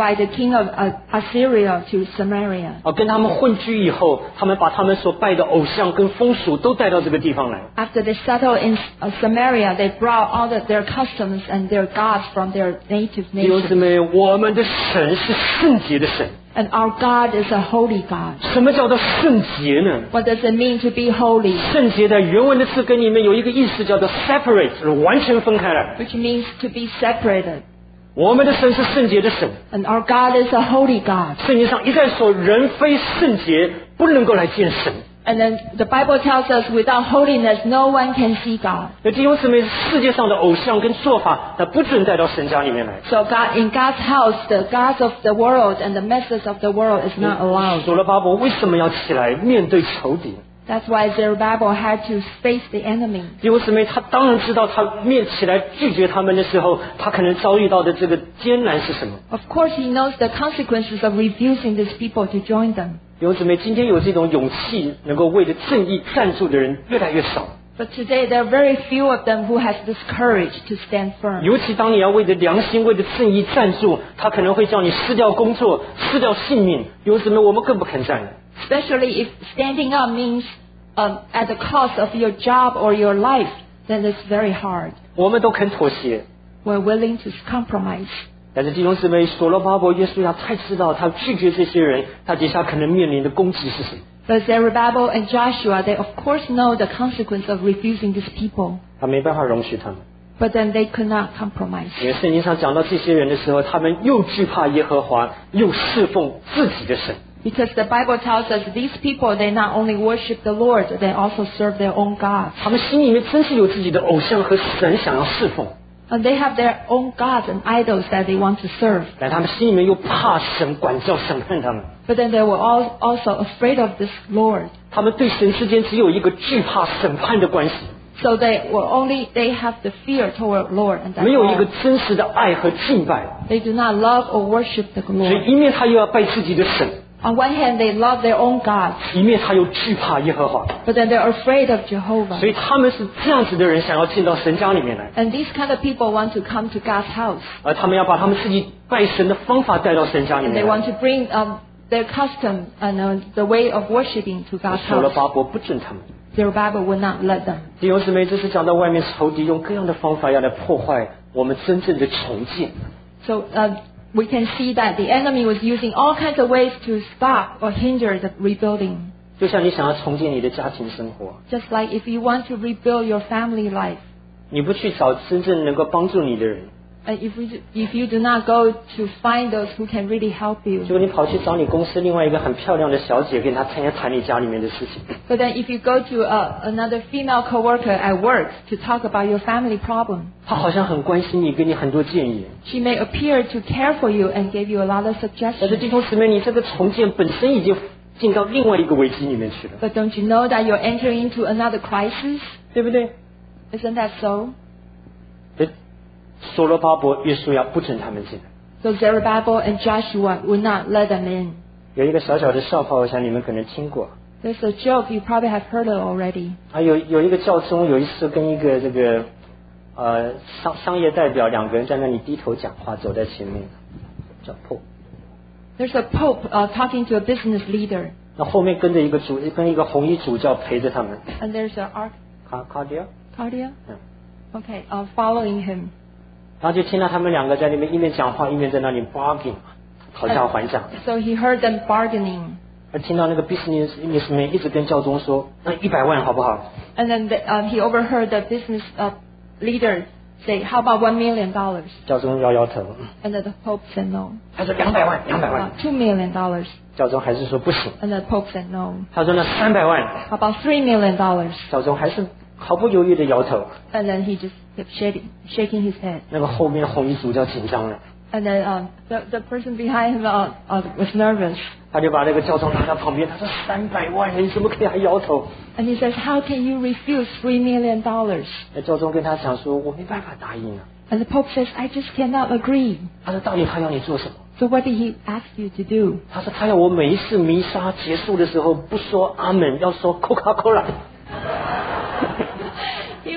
by the king of uh, Assyria to Samaria. 啊，跟他们混居以后，他们把他们所拜的偶像跟风俗都带到这个地方来。 After they settled in uh, Samaria, they brought all of their customs and their gods from their native 弟兄姊 nation. 妹，我们的神是圣洁的神。 And our God is a holy God. 什么叫做圣洁呢？ What does it mean to be holy? 圣洁的原文的字根里面有一个意思叫做 separate， 完全分开来。 Which means to be separated. 我们的神是圣洁的神。 And our God is a holy God. 圣经上一再说，人非圣洁不能够来见神。 And then the Bible tells us without holiness, no one can see God. 那弟兄姊妹，世界上的偶像跟做法，它不准带到神家里面来。 So God, in God's house, the gods of the world and the messes of the world is not allowed. 所罗巴伯为什么要起来面对仇敌？ That's why Zerubbabel had to face the enemy. 弟兄姊妹，他当然知道他面起来拒绝他们的时候，他可能遭遇到的这个艰难是什么。 Of course, he knows the consequences of refusing these people to join them. 弟兄姊妹，今天有这种勇气能够为了正义站住的人越来越少。 But today, there are very few of them who has this courage to stand firm. 尤其当你要为着良心、为着正义站住，他可能会叫你失掉工作、失掉性命。弟兄姊妹，我们更不肯站。 Especially if standing up means um, at the cost of your job or your life, then it's very hard. 我们都肯妥协。 We're willing to compromise. 但是弟兄姊妹，所罗巴伯、约书亚太知道，他拒绝这些人，他底下可能面临的攻击是什么？ But Zerubbabel and Joshua, they of course know the consequence of refusing these people. 他没办法容许他们， But then they could not compromise. 因为圣经上讲到这些人的时候，他们又惧怕耶和华，又侍奉自己的神。 Because the Bible tells us these people, they not only worship the Lord, they also serve their own gods. 他们心里面真是有自己的偶像和神想要侍奉， And they have their own gods and idols that they want to serve. 但他们心里面又怕神管教审判他们。 But then they were all also afraid of this Lord. 他们对神之间只有一个惧怕审判的关系， So they were only, they have the fear toward Lord, and that's 没有一个 all. 真实的爱和敬拜。 They do not love or worship the 所 Lord. 以一面他又要拜自己的神， On one hand, they love their own gods, 一面他又惧怕耶和华。 but then they're afraid of 所 Jehovah. 以他们是这样子的人，想要进到神家里面来， And these kind of people want to come to God's house. 而他们要把他们自己拜神的方法带到神家里 And 面 they 来。 want to bring um, their custom and uh, the way of worshiping to God's 所罗 house. 巴伯不准他们。 Zerubbabel would not let them. 弟兄姊妹，这是讲到外面仇敌用各样的方法要来破坏我们真正的重建。 So uh, we can see that the enemy was using all kinds of ways to stop or hinder the rebuilding. 就像你想要重建你的家庭生活， Just like if you want to rebuild your family life, 你不去找真正能够帮助你的人， and if, we do, if you do not go to find those who can really help 结 you, 果你跑去找你公司另外一个很漂亮的小姐，跟她谈一谈你家里面的事情。 but then if you go to uh, another female coworker at work to talk about your family problem, 她好像很关心你，给你很多建议。 she may appear to care for you and give you a lot of 但是 suggestions. 弟兄姊妹，你这个重建本身已经进到另外一个危机里面去了， But don't you know that you're entering into another crisis? 对不对？ Isn't that so? 所以所罗巴伯、约书亚不准他们进来。 So Zerubbabel and Joshua would not let them in. 有一个小小的笑话，我想你们可能听过。 There's a joke, you probably have heard it already. 啊，有有一个教宗有一次跟一个这个呃商商业代表两个人在那里低头讲话，走在前面，叫 Pope。 There's a pope uh, talking to a business leader, 那后面跟着一个主，跟一个红衣主教陪着他们。 and there's an arch 卡卡迪亚， cardia, 嗯， okay, uh, following him. 然后就听到他们两个在那边一面讲话，一面在那里 bargain， 讨价还价。 So he heard them bargaining, 而听到那个 business businessman 一直跟教宗说，那一百万好不好？ and then the, uh, he overheard the business uh, leader say, "How about one million dollars?" 教宗摇摇头， And then the pope said no. 他说两百万，两百 Uh, 万。 two million dollars. 教宗还是说不行。 And the pope said no. 他说那三百万， How about three million dollars? 教宗还是毫不犹豫的摇头。 And then he just kept shaking, shaking his head. 那个后面红衣主教紧张了， And then um, the the person behind him uh, uh, was nervous. 他就把那个教宗拉到旁边，他说三百万，你怎么可以还摇头？ And he says, "How can you refuse three million dollars?" 那教宗跟他讲说，我没办法答应啊。 And the pope says, "I just cannot agree." 他说到底他要你做什么？ So what did he ask you to do? 他说他要我每一次弥撒结束的时候不说阿门，要说 Coca Cola。 He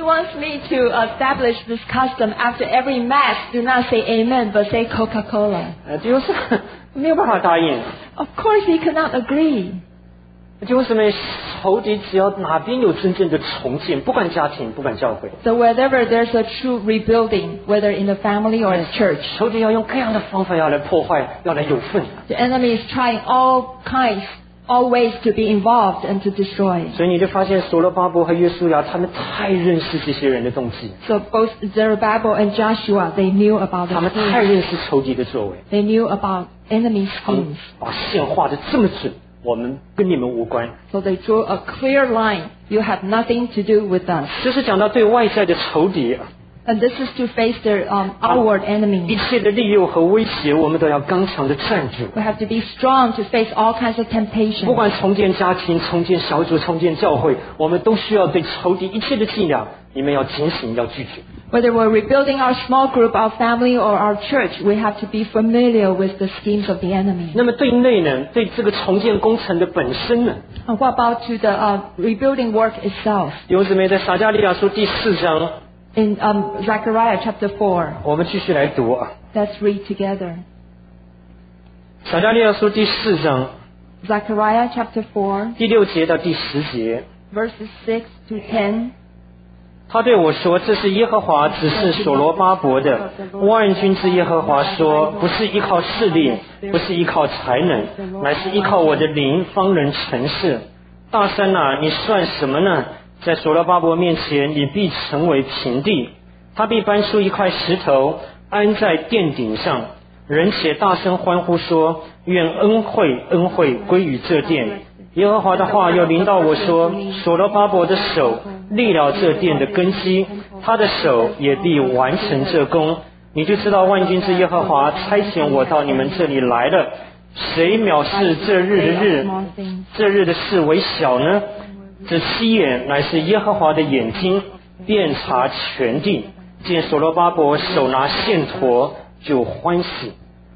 wants me to establish this custom after every mass. Do not say amen, but say Coca-Cola. 呃，弟兄姊妹没有办法答应。 Of course, he cannot agree. 弟兄姊妹，仇敌只要哪边有真正的重建，不管家庭，不管教会， So wherever there's a true rebuilding, whether in the family or the church, 仇敌要用各样的方法要来破坏，要来有份。 the enemy is trying all kinds, all ways to be involved and to destroy. 所以你就发现所罗巴伯和约书亚他们太认识这些人的动机， So both Zerubbabel and Joshua, they knew about 他 the 们太 schemes. 认识仇敌的作为， They knew about enemy 他们 schemes. 把线画得这么准，我们跟你们无关。 So they drew a clear line. You have nothing to do with us. 这是讲到对外在的仇敌， And this is to face their um, outward 一 enemy. 切的利诱和威胁，我们都要刚强的站住。 We have to be strong to face all kinds of 不 temptations. 管重建家庭、重建小组、重建教会，我们都需要对仇敌一切的伎俩，你们要警醒，要拒绝。 Whether we're rebuilding our small group, our family, or our church, we have to be familiar with the schemes of the enemy. 那么对内呢，对这个重建工程的本身呢， And what about to the uh, rebuilding work itself? 弟兄姊妹在撒迦利亚书第四章， In um, Zechariah chapter four, 我们继续来读啊。 let's read together. 撒迦利亚书第四章 Zechariah chapter four, 第六节到第十节， verses six to ten. 他对我说：“这是耶和华指示所罗巴伯的。万军之耶和华说：不是依靠势力，不是依靠才能，乃是依靠我的灵，方能成事。大山啊，你算什么呢？在所罗巴伯面前，你必成为平地。他必搬出一块石头，安在殿顶上。人且大声欢呼说：愿恩惠，恩惠归于这殿。耶和华的话又临到我说：所罗巴伯的手立了这殿的根基，他的手也必完成这工。你就知道万军之耶和华差遣我到你们这里来了。谁藐视这日的日，这日的事为小呢？这七眼乃是耶和华的眼睛，遍察全地。见所罗巴伯手拿线砣，就欢喜。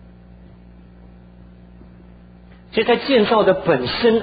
所以在建造的本身，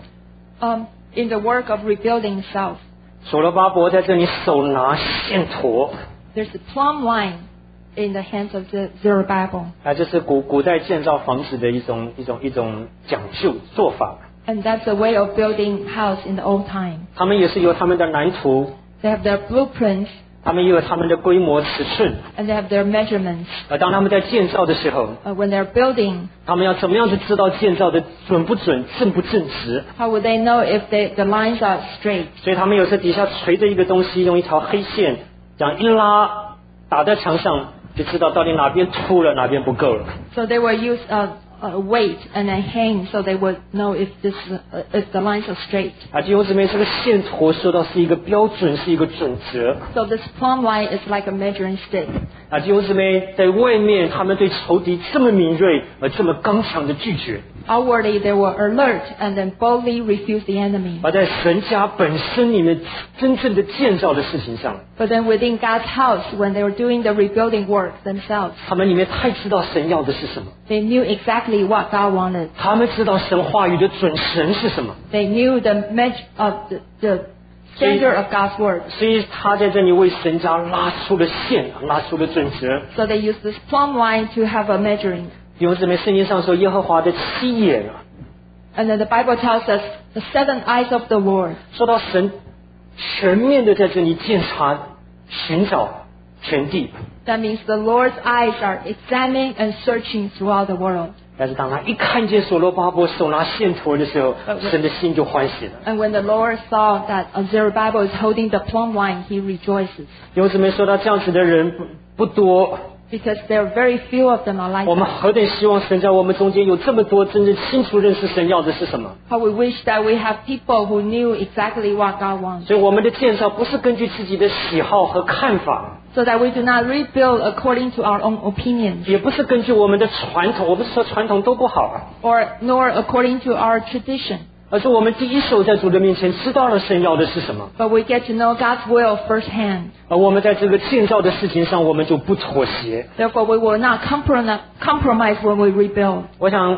Um, in the work of rebuilding itself, 所罗巴伯在这里手拿线砣， there's a plumb line in the hands of the Zerubbabel. 啊，这是古古代建造房子的一种一种一种讲究做法。 And that's a way of building house in the old time. 他们也是有他们的蓝图， They have their blueprints 他们也有他们的规模尺寸。 and they have their measurements. 而当他们在建造的时候， Uh, when they're building, 他们要怎么样去知道建造的准不准、正不正直？ how would they know if they, the lines are straight? 所以他们有时底下垂着一个东西，用一条黑线这样一拉，打在墙上，就知道到底哪边凸了，哪边不够了。 So they will use a, a weight and then hang so they would know if this uh, if the lines are straight. 啊，弟兄姊妹，这个线砣说到是一个标准，是一个准则。 So this plumb line is like a measuring stick. 啊，弟兄姊妹，在外面他们对仇敌这么敏锐，而这么刚强的拒绝； Outwardly, they were alert and then boldly refused the enemy. 而在神家本身里面真正的建造的事情上， But then within God's house, when they were doing the rebuilding work themselves, 他们里面太知道神要的是什么， they knew exactly what God wanted. 他们知道神话语的准绳是什么， They knew the measure of the, the standard of God's word. 所以他在这里为神家拉出了线，拉出了准则。 So they used this plumb line to have a measuring. 弟兄姊妹，圣经上说耶和华的七眼啊， And then the Bible tells us the seven eyes of the Lord. 说到神全面的在这里检查、寻找全地。 That means the Lord's eyes are examining and searching throughout the world. 但是当他一看见所罗巴伯手拿线砣的时候，神的心就欢喜了。 And when the Lord saw that Zerubbabel is holding the plumb line, he rejoices. 弟兄姊妹，说到这样子的人不不多， Because there are very few of them are like 我们 that. 何等希望神在我们中间有这么多真正清楚认识神要的是什么。 How we wish that we have people who knew exactly what God wants. 所以我们的建造不是根据自己的喜好和看法， So that we do not rebuild according to our own opinions, 也不是根据我们的传统，我不是说传统都不好啊， or nor according to our tradition. 而是我们第一手在主的面前知道了神要的是什么， But we get to know God's will firsthand. 而我们在这个建造的事情上，我们就不妥协。 Therefore, we will not comprom- compromise when we rebuild. 我想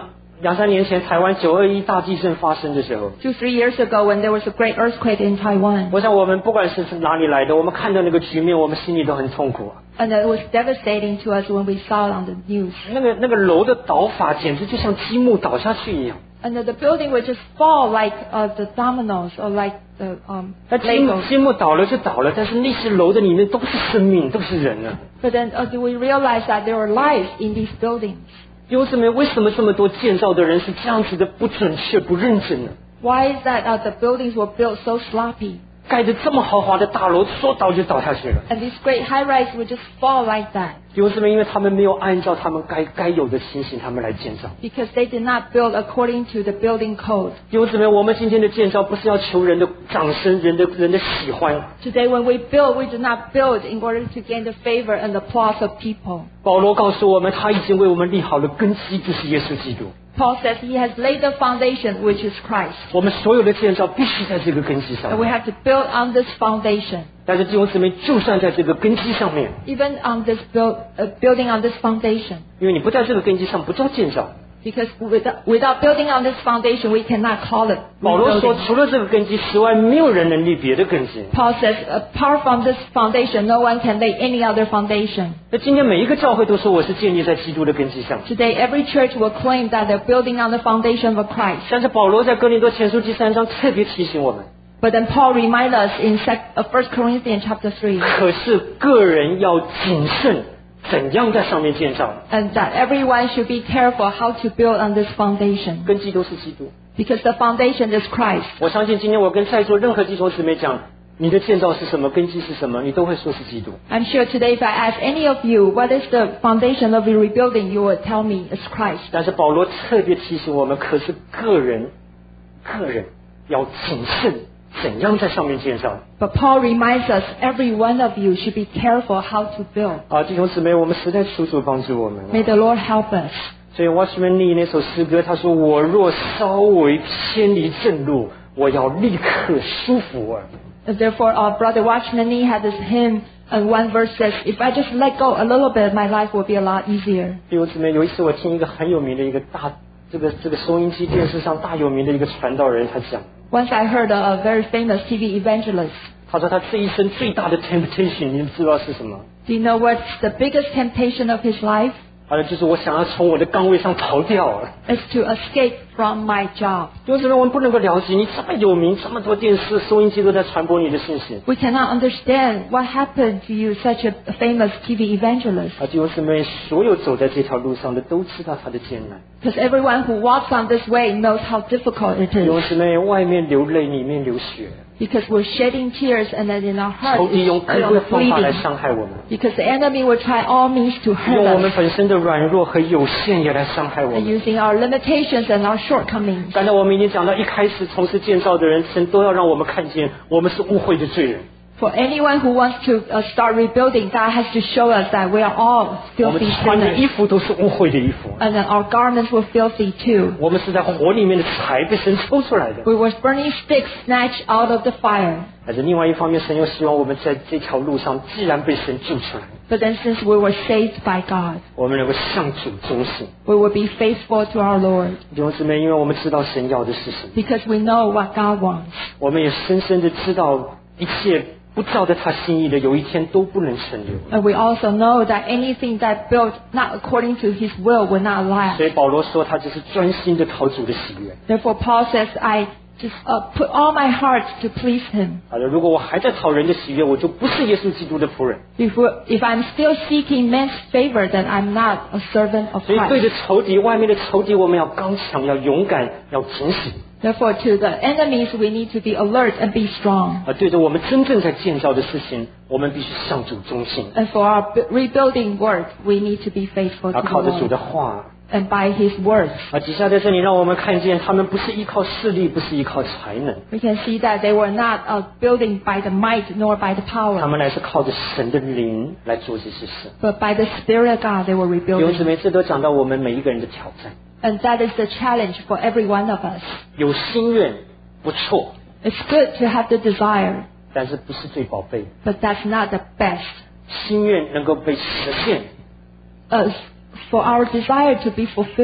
两三年前台湾九二一大地震发生的时候， Two, three years ago when there was a great earthquake in Taiwan. 我想我们不管是从哪里来的，我们看到那个局面，我们心里都很痛苦啊。 And it was devastating to us when we saw it on the news. 那个那个楼的倒法简直就像积木倒下去一样。 And the building would just fall like uh, the dominoes or like the um, 那积木 Legos. 积木倒了就倒了，但是那些楼的里面都是生命，都是人啊。 But then uh, we realized that there were lives in these buildings. 弟兄姊妹，为什么这么多建造的人是这样子的不准确、不认真呢？ Why is that uh, the buildings were built so sloppy? 盖的这么豪华的大楼，说倒就倒下去了。 And these great high-rise would just fall like that. 弟兄姊妹，因为他们没有按照他们该该有的情形，他们来建造。 Because they did not build according to the building code. 弟兄姊妹，我们今天的建造不是要求人的掌声、人的人的喜欢。 Today when we build, we do not build in order to gain the favor and the applause of people. 保罗告诉我们，他已经为我们立好了根基，就是耶稣基督。 Paul says he has laid the foundation, which is Christ. 我们所有的建造必须在这个根基上 And we 面。 have to build on this foundation. 但是弟兄姊妹，就算在这个根基上面， Even on this build, uh, building on this foundation. 因为你不在这个根基上，不叫建造。 Because without, without building on this foundation, we cannot call it 保罗说， rebuilding. 除了这个根基之外，没有人能立别的根基。 Paul says, apart from this foundation, no one can lay any other foundation. 那今天每一个教会都说我是建立在基督的根基上， Today, every church will claim that they're building on the foundation of Christ. 但是保罗在哥林多前书第三章特别提醒我们， But then Paul reminds us in First Corinthians chapter three, 可是个人要谨慎，怎样在上面建造。 and that everyone should be careful how to build on this foundation. 根基都是基督。 Because the foundation is Christ. 我相信今天我跟在座任何弟兄姊妹讲，你的建造是什么，根基是什么，你都会说是基督。 I'm sure today if I ask any of you, what is the foundation of your rebuilding, you will tell me it's Christ. 但是保罗特别提醒我们，可是个人，个人要谨慎，怎样在上面建造。 But Paul reminds us, every one of you should be careful how to build. 啊，弟兄姊妹，我们实在求主帮助我们。 May the Lord help us. 所以 Watchman Nee 那首诗歌，他说：“我若稍微偏离正路，我要立刻舒服啊。” Therefore, our brother Watchman Nee had this hymn, and one verse says, if I just let go a little bit, my life will be a lot easier. 弟兄姊妹，有一次我听一个很有名的一个大，这个这个收音机电视上大有名的一个传道人，他讲， Once I heard a, a very famous T V evangelist. 他说他这一生最大的 temptation， 你们知道是什么？ Do you know what's the biggest temptation of his life? 他说就是我想要从我的岗位上逃掉啊。 Is to escape from my job. 弟兄姊妹，我们不能够了解你这么有名，这么多电视、收音机都在传播你的信息。 We cannot understand what happened to you, such a famous T V evangelist. 啊，弟兄姊妹，所有走在这条路上的都知道他的艰难。 Because everyone who walks on this way knows how difficult it 弟兄 is. 姊妹，外面流泪，里面流血。 Because we're shedding tears and then in our 仇 heart 敌用 is 各种的 still 方法来 bleeding. 伤害我们， Because the enemy will try all means to 用 hurt 我们 us. 本身的软弱和有限也来伤害我 And 们。 using our limitations and our shortcomings. 刚才我们已经讲到，一开始从事建造的人，神都要让我们看见，我们是污秽的罪人。 For anyone who wants to uh, start rebuilding, God has to show us that we are all 我们 filthy 穿的衣 sinners. 服都是污秽的衣服， And then our garments were filthy too. 我们是在火里面的柴，被神抽出来的。 We were burning sticks snatched out of the fire. 但是另外一方面，神又希望我们在这条路上，既然被神救出来， But then since we were saved by God, 我们能够向主忠心。 we will be faithful to our Lord. 弟兄姊妹，因为我们知道神要的是什么， Because we know what God wants. 我们也深深的知道一切不照着他心意的，有一天都不能存留。 And we also know that anything that built not according to His will will not last. 所以保罗说，他就是专心的讨主的喜悦。 Therefore, Paul says, I just uh, put all my heart to please Him. 好的，如果我还在讨人的喜悦，我就不是耶稣基督的仆人。 If, we're, if I'm still seeking men's favor, then I'm not a servant of 所以对 Christ. 着仇敌，外面的仇敌，我们要刚强，要勇敢，要警醒。 Therefore, to the enemies, we need to be alert and be strong. 而对着我们真正在建造的事情，我们必须向主忠心， And for our bu- rebuilding work, we need to be faithful 而 to 靠 the 着主的 Lord 话。 and by His words. 啊，底下在这里让我们看见，他们不是依靠势力，不是依靠才能， We can see that they were not uh, building by the might nor by the 他 power, 们乃是靠着神的灵来做这些事。 but by the Spirit of God they were 弟兄姊 rebuilding. 妹，这都讲到我们每一个人的挑战。 And that is the challenge for every one of us. 有心愿不错， It's good to have the desire, 但是不是最宝贝。 but that's not the best. 心愿能够被实现， Uh, for our desire to be fulfilled,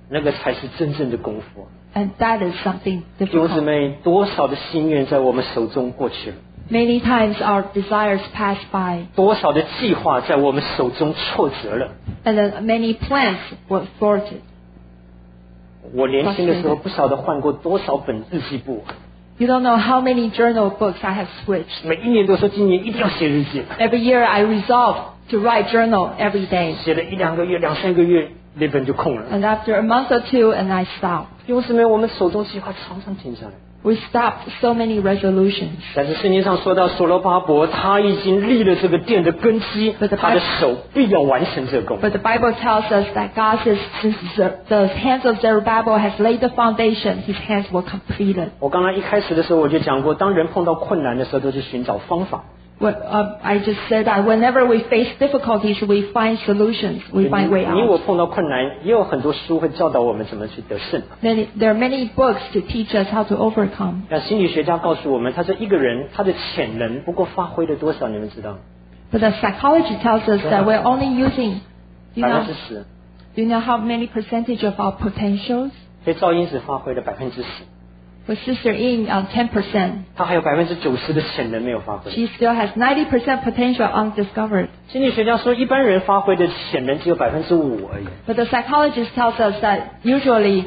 那个才是真正的功夫。 And that is something 弟兄姊 difficult. 妹，多少的心愿在我们手中过去了， Many times our desires pass by, 多少的计划在我们手中挫折了。 and then many plans were thwarted. 我年轻的时候不晓得换过多少本日记簿， You don't know how many journal books I have switched. 每一年都说今年一定要写日记， Every year I resolve to write journal every day. 写了一两个月、两三个月，那本就空了。 And after a month or two, and I stop. 弟兄姊妹，我们手中计划常常停下来。 We stopped so many resolutions. 但是圣经上说到所罗巴伯，他已经立了这个殿的根基， But the 他的手必要完成这工。 But the Bible tells us that God says, since the, the hands of Zerubbabel has laid the foundation, his hands will complete it. 我刚刚一开始的时候我就讲过，当人碰到困难的时候，都是寻找方法。 What, uh, I just said that whenever we face difficulties, we find solutions, we find way 你我 out. 碰到困难，也有很多书会教导我们怎么去得胜。 Many, there are many books to teach us how to overcome. 那心理学家告诉我们，他说一个人他的潜能不过发挥了多少，你们知道吗？ But the psychology tells us that we're only using, do you 百 know, 分之十， do you know how many percentage of our potentials? 所以赵英子发挥了百分之十， With Sister Ying, uh, ten percent. 他还有百分之九十的潜能没有发挥。 She still has ninety percent potential undiscovered. 心理学家说，一般人发挥的潜能只有百分之五而已。 But the psychologist tells us that usually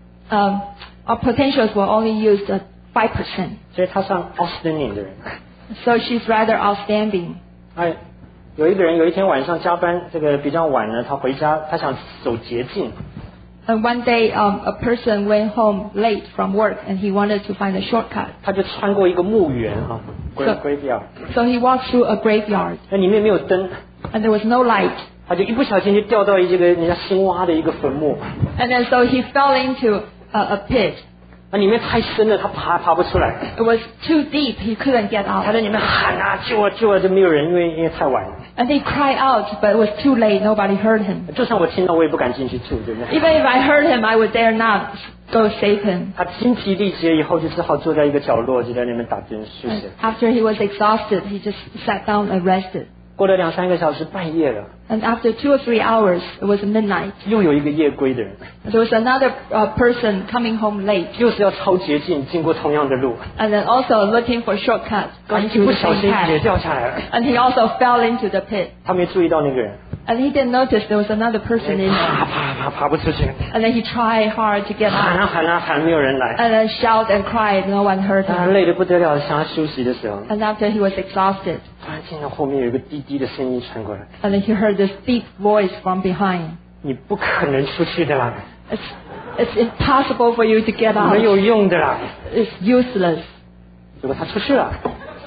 um, our potentials were only used at five percent. 所以他上 outstanding 的人， So she's rather outstanding. 哎，有一个人有一天晚上加班，这个比较晚呢，他回家，他想走捷径， And one day um, a person went home late from work and he wanted to find a shortcut. 他就穿过一个墓园啊，归是归掉， So he walked through a graveyard 那里面没有灯， and there was no light. 他就一不小心就掉到一个人家新挖的一个坟墓， And then so he fell into a, a pit. 那里面太深了，他爬爬不出来， It was too deep. He couldn't get 他 out. 在里面喊啊救啊救啊，就没有人，因为因为太晚了。 And he cried out, but it was too late. Nobody heard him. 就算我听到，我也不敢进去住，对不对？ Even if I heard him, I would dare not go save him. 他精疲力竭以后，就只好坐在一个角落，就在那边打盹睡 And 着。 after he was exhausted, he just sat down and rested. 过了两三个小时，半夜了， And after two or three hours, it was midnight. 又有一个夜归的人， There was another uh, person coming home late, 又是要抄捷径，经过同样的路， and then also looking for shortcuts, 他 going 一 to 不 the 小 same 心也 path. 掉下来了。 And he also fell into the pit. 他没注意到那个人， And he didn't notice there was another person in 爬 it. 爬爬爬不出去， And then he tried hard to get 喊 out. 啊喊啊喊，没有人来。 And then shout and cried, no one heard 他 him. 累得不得了，想要休息的时候， And after he was exhausted, 突然听到后面有一个低低的声音传过来 and then he heard this deep voice from behind.：“ 你不可能出去的啦， It's, it's impossible for you to get 没 out. 有用的啦。 It's useless. ” 结果他出去了，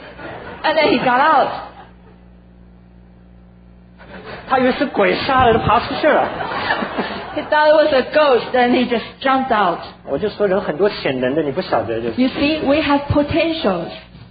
And then he got out. 他以为是鬼杀了，他爬出去了。 He thought it was a ghost, and he just jumped out. 我就说人很多潜能的，你不晓得就是 You see, we have potentials.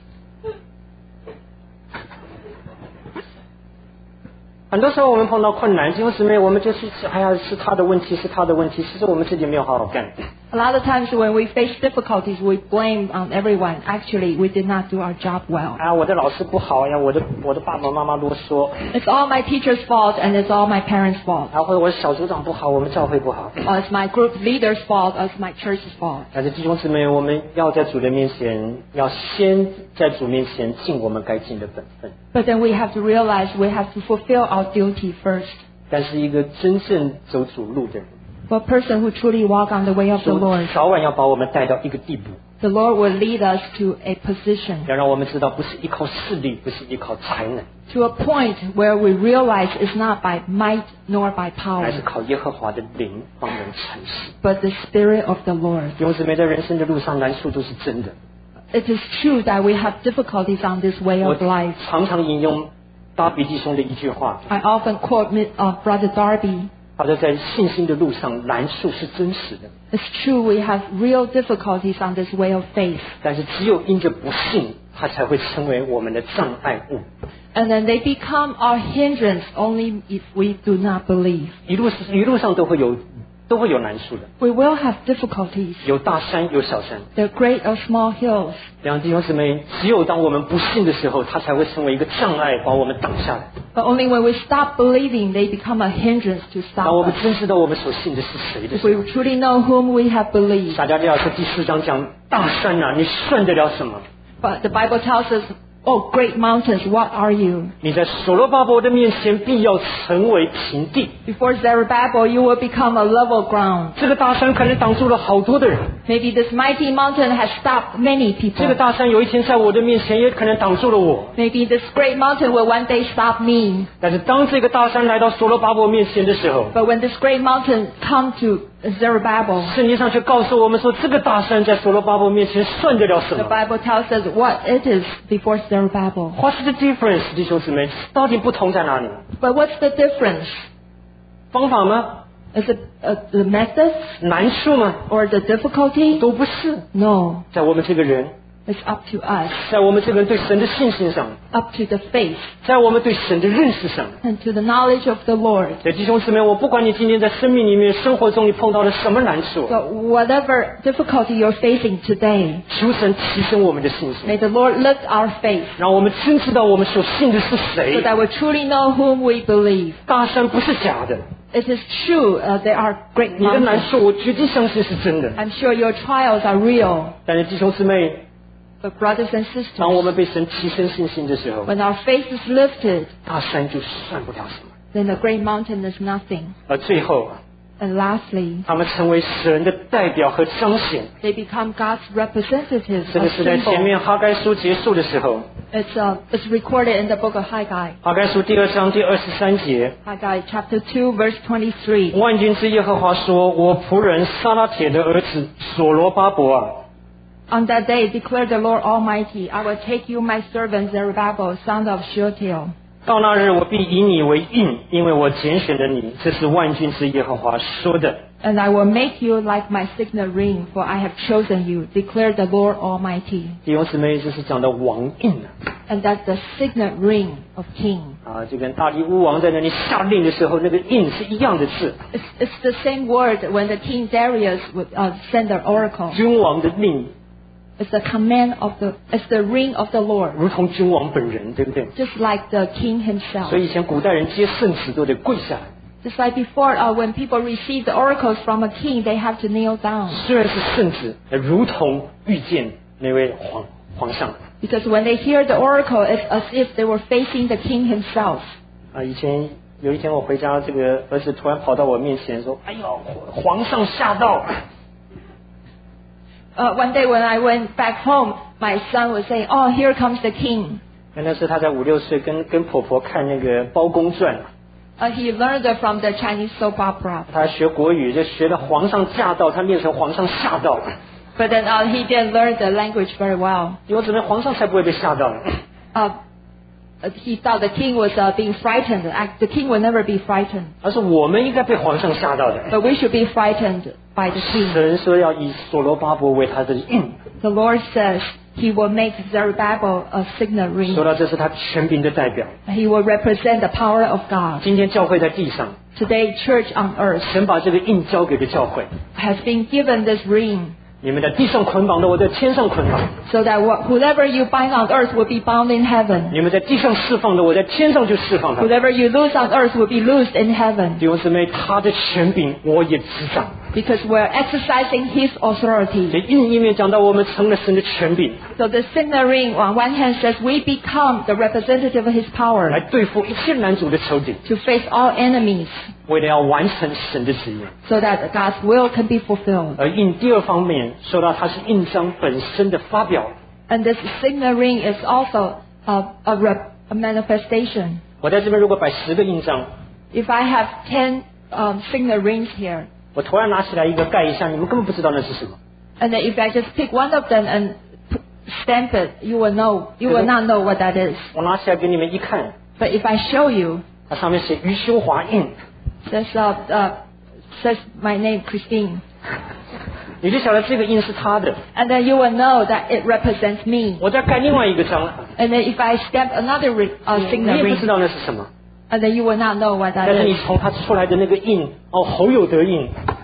很多时候我们碰到困难，弟兄姊妹，我们就是哎呀，是他的问题，是他的问题，其实我们自己没有好好干。 A lot of times when we face difficulties, we blame on everyone. Actually, we did not do our job well. 啊，我的老师不好呀，我的我的爸爸妈妈啰嗦， It's all my teacher's fault, and it's all my parents' fault. 啊，或者我的小组长不好，我们教会不好。 Or it's my group leader's fault, or it's my church's fault. 但是弟兄姊妹，我们要在主的面前，要先在主面前尽我们该尽的本分。 But then we have to realize we have to fulfill our duty first. 但是一个真正走主路的人， For a person who truly walk on the way of the 主 Lord, 早晚要把我们带到一个地步， the Lord will lead us to a position, 要让我们知道，不是依靠势力，不是依靠才能， to a point where we realize it's not by might nor by 而 power, 是靠耶和华的灵帮人成事。 but the Spirit of the Lord. 弟兄姊妹，在人生的路上，难处都是真的。 It is true that we have difficulties on this way 我 of life. 常常引用达比弟兄的一句话， I often quote uh, Brother Darby. 他说，在信心的路上，难处是真实的， It's true we have real difficulties on this way of faith. 但是只有因着不信，它才会成为我们的障碍物。 And then they become our hindrance only if we do not believe. 一路一路上都会有都会有难处的， We will have difficulties. 有大山有小山。 There are great or small hills. 两个弟兄姊妹，只有当我们不信的时候，它才会成为一个障碍，把我们挡下来。 But only when we stop believing, they become a hindrance to 当我 stop 们 us. 真知道我们所信的是谁的 If 时 we 候， truly know whom we have believed. 撒迦利亚书第四章讲大山啊，你算得了什么？ But the Bible tells us, oh, great mountains, what are you? 你在所罗巴伯的面前必要成为平地。 Before Zerubbabel, you will become a level ground. 这个大山可能挡住了好多的人， Maybe this mighty mountain has stopped many 这个 people. 大山有一天在我的面前也可能挡住了我。 Maybe this great mountain will one day stop me. 但是当这个大山来到所罗巴伯面前的时候， But when this great mountain come to Zerubbabel, 圣经上却告诉我们说，这个大山在所罗巴伯面前算得了什 the 么 Bible tells us what it is before Zerubbabel. ？What's the difference， 弟兄姊妹？到底不同在哪里？ But what's the difference? 方法吗？ Is it uh, the methods 难处吗？ or the difficulty? 都不是， No, 在我们这个人， it's up to us, 在我们这个人对神的信心上， up to the faith 在我们对神的认识上。 and to the knowledge of the Lord. 所以弟兄姊妹，我不管你今天在生命里面、生活中你碰到了什么难处， So whatever difficulty you're facing today, 求神提升我们的信心， may the Lord lift our faith 让我们真知道我们所信的是 so 谁。 that we truly know whom we believe. 大山不是假的， It is true uh, there are great 你的难 mountains. 处我绝对相信是真的。 I'm sure your trials are real. 但是弟兄姊妹， But brothers and 当我 sisters, 们被神提升信心的时候， when our faith is lifted, 大山就算不了什么。 then the great mountain is nothing. 而最后， And lastly, 他们成为神的代表和彰显。 they become God's representatives 这 or 个是在前 symbol. 面哈该书结束的时候， It's, uh, it's recorded in the book of Haggai. 哈该书第二章第二十三节， Haggai chapter two, verse twenty-three. 万军之耶和华说：“我仆人撒拉铁的儿子所罗巴伯啊， On that day, declared the Lord Almighty, I will take you, my servant Zerubbabel, son of Shealtiel. 到那日我必以你为印，因为我拣选了你。”这是万军之耶和华说的。 And I will make you like my signet ring, for I have chosen you, declared the Lord Almighty. 弟兄姊妹，这是讲的王印啊！ And that's the signet ring of king. 啊，就跟大力乌王在那里下令的时候，那个印是一样的字， It's, it's the same word when the king Darius would uh, send the oracle. 君王的令， It's the command of the, it's the ring of the Lord, 如同君王本人，对不对？ just like the king himself. 所以以前古代人接圣旨都得跪下来。 Just like before, uh, when people receive the oracles from a king, they have to kneel down. 虽然是圣旨，呃如同遇见那位皇皇上 Because when they hear the oracle, it's as if they were facing the king himself. 啊。以前有一天我回家，这个儿子突然跑到我面前说：“哎呦，皇上驾到！” Uh, one day when I went back home, my son was saying, "Oh, here comes the king." 那时他才五六岁，跟跟婆婆看那个《包公传》， Uh, he learned it from the Chinese soap opera. 他学国语就学的皇上驾到，他念成皇上吓到。 But then uh, he didn't learn the language very well. 因为怎么皇上才不会被吓到呢？ Uh, uh, he thought the king was uh, being frightened. Act- The king will never be frightened. 而是我们应该被皇上吓到的。 But we should be frightened by the king. 神说要以所罗巴伯为他的印， The Lord says he will make Zerubbabel a signet ring. 说到这是他权柄的代表。 He will represent the power of God. 今天教会在地上， Today, church on earth 神把这个印交给了教会。 has been given this ring 你们在地上捆绑的，我在天上捆绑； so that wh- whoever you bind on earth will be bound in heaven. 你们在地上释放的，我在天上就释放它。 Whatever you loose on earth will be loosed in heaven. 弟兄姊妹，他的权柄我也执掌。 Because we're exercising His 所 authority. 以印里面讲到我们成了神的权柄， So the signet ring on one hand says we become the representative of His 来 power 对付一切难主的仇敌， to face all enemies 为了要完成神的旨意。 so that God's will can be fulfilled. 而印第二方面说到它是印章本身的发表。 And this signet ring is also a, a, rep, a manifestation. 我在这边如果摆十个印章， If I have ten um, signet rings here, 我突然拿起来一个盖一下，你们根本不知道那是什么。 and then if I just pick one of them and p- stamp it, you will know, you will not know what that is. 我拿起来给你们一看， But if I show you, 它上面写余修华印， says uh, uh, says my name, Christine, 你就晓得这个印是他的。 and then you will know that it represents me. 我再盖另外一个章， And then if I stamp another ring, uh, 你 signet 也不 ring, 知道那是什么。 and then you will not know what that 但是你 is. 从它出来的那个印，哦，侯有德印，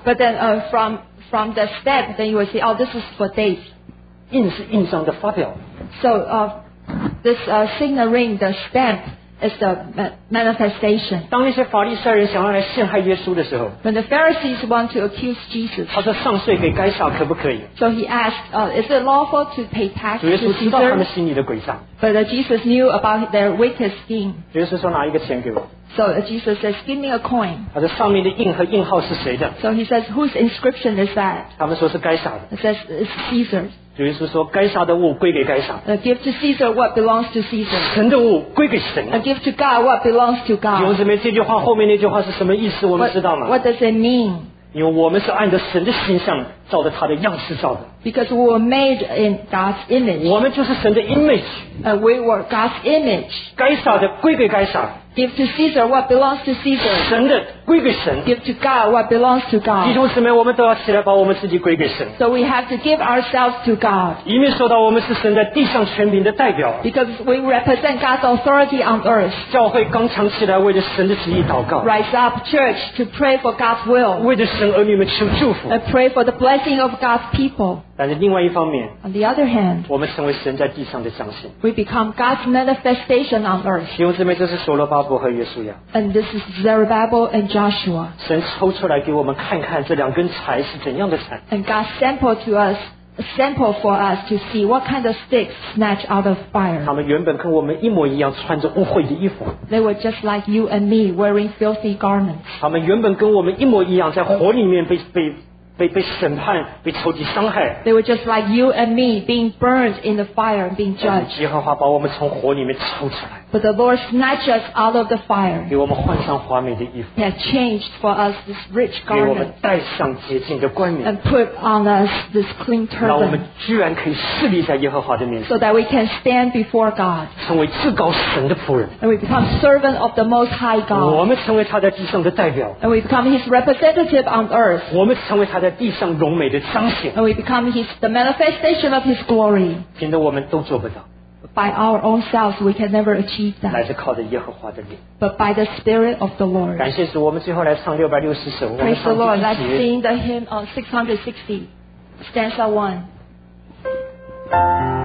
But then uh, from from the step, then you will see, oh, this is for dates. 印是印章的发表。 So uh, this uh, signal ring, the stamp, is the manifestation. 当那些法利赛人想要来陷害耶稣的时候， When the Pharisees want to accuse Jesus, 他说上税给该撒可不可以？ so he asked, uh, is it lawful to pay tax 主耶 to 稣知道他们 Caesar? 心里的诡诈， But uh, Jesus knew about their wicked scheme. 主耶稣说拿一个钱给我。 So uh, Jesus says, give me a coin. 他说上面的印和印号是谁的？ So he says, whose inscription is that? 他们说是该撒的。 It says, it's Caesar's. 主耶稣说该撒的物归给该撒， Uh, give to Caesar what belongs to Caesar. 神的物归给神。 And give to God what belongs to 弟兄 God. 姊妹，这句话后面那句话是什么意思？我们 What, 知道吗？ what does it mean? 因为我们是按照神的形象照着他的样式造的， Because we were made in God's image. 我们就是神的 image。 Uh, we were God's image. 该撒的归给该撒， Give to Caesar what belongs to Caesar. 神的归给神。 Give to God what belongs to 弟 God. 兄姊妹，我们都要起来把我们自己归给神， So we have to give ourselves to God. 以免说到我们是神在地上权柄的代表。 Because we represent God's authority on earth. 教会刚强起来，为着神的旨意祷告， Rise up, church, to pray for God's will. 为着神儿女们求祝福。 And pray for the blessing of God's people. 但是另外一方面， On the other hand, 我们成为神在地上的彰显。 we become God's manifestation on earth. 弟兄姊妹，这是所罗巴伯和约书亚， And this is Zerubbabel and Joshua. 神抽出来给我们看看这两根柴是怎样的柴。 And God sampled to us, a sample for us to see what kind of sticks snatch out of 他 fire. 们原本跟我们一模一样，穿着污秽的衣服。 They were just like you and me, wearing filthy garments. 他们原本跟我们一模一样，在火里面被被被被审判，被仇敌伤害。 They were just like you and me, being burned in the fire and being 但 judged. 是耶和华把我们从火里面抽出来， But the Lord snatched us out of the fire. 给我们换上华美的衣服， He has changed for us this rich 给我们 garment 戴上洁净的冠冕， and put on us this clean 让我们 turban 居然可以侍立在耶和华的面前， so that we can stand before God 成为至高神的仆人。 and we become servant of the Most High 我 God 们成为他在地上的代表， and we become His representative on earth 我们成为他在地上荣美的彰显。 and we become His the manifestation of His glory. 凭着我们都做不到， By our own selves, we can never achieve 乃 that. 是靠着耶和华的灵。 But by the Spirit of the Lord. 感谢主，我们最后来唱六百六十首，我们 Praise the 唱 Lord. 第 Let's 一节。 sing the hymn on six hundred sixty, stanza one.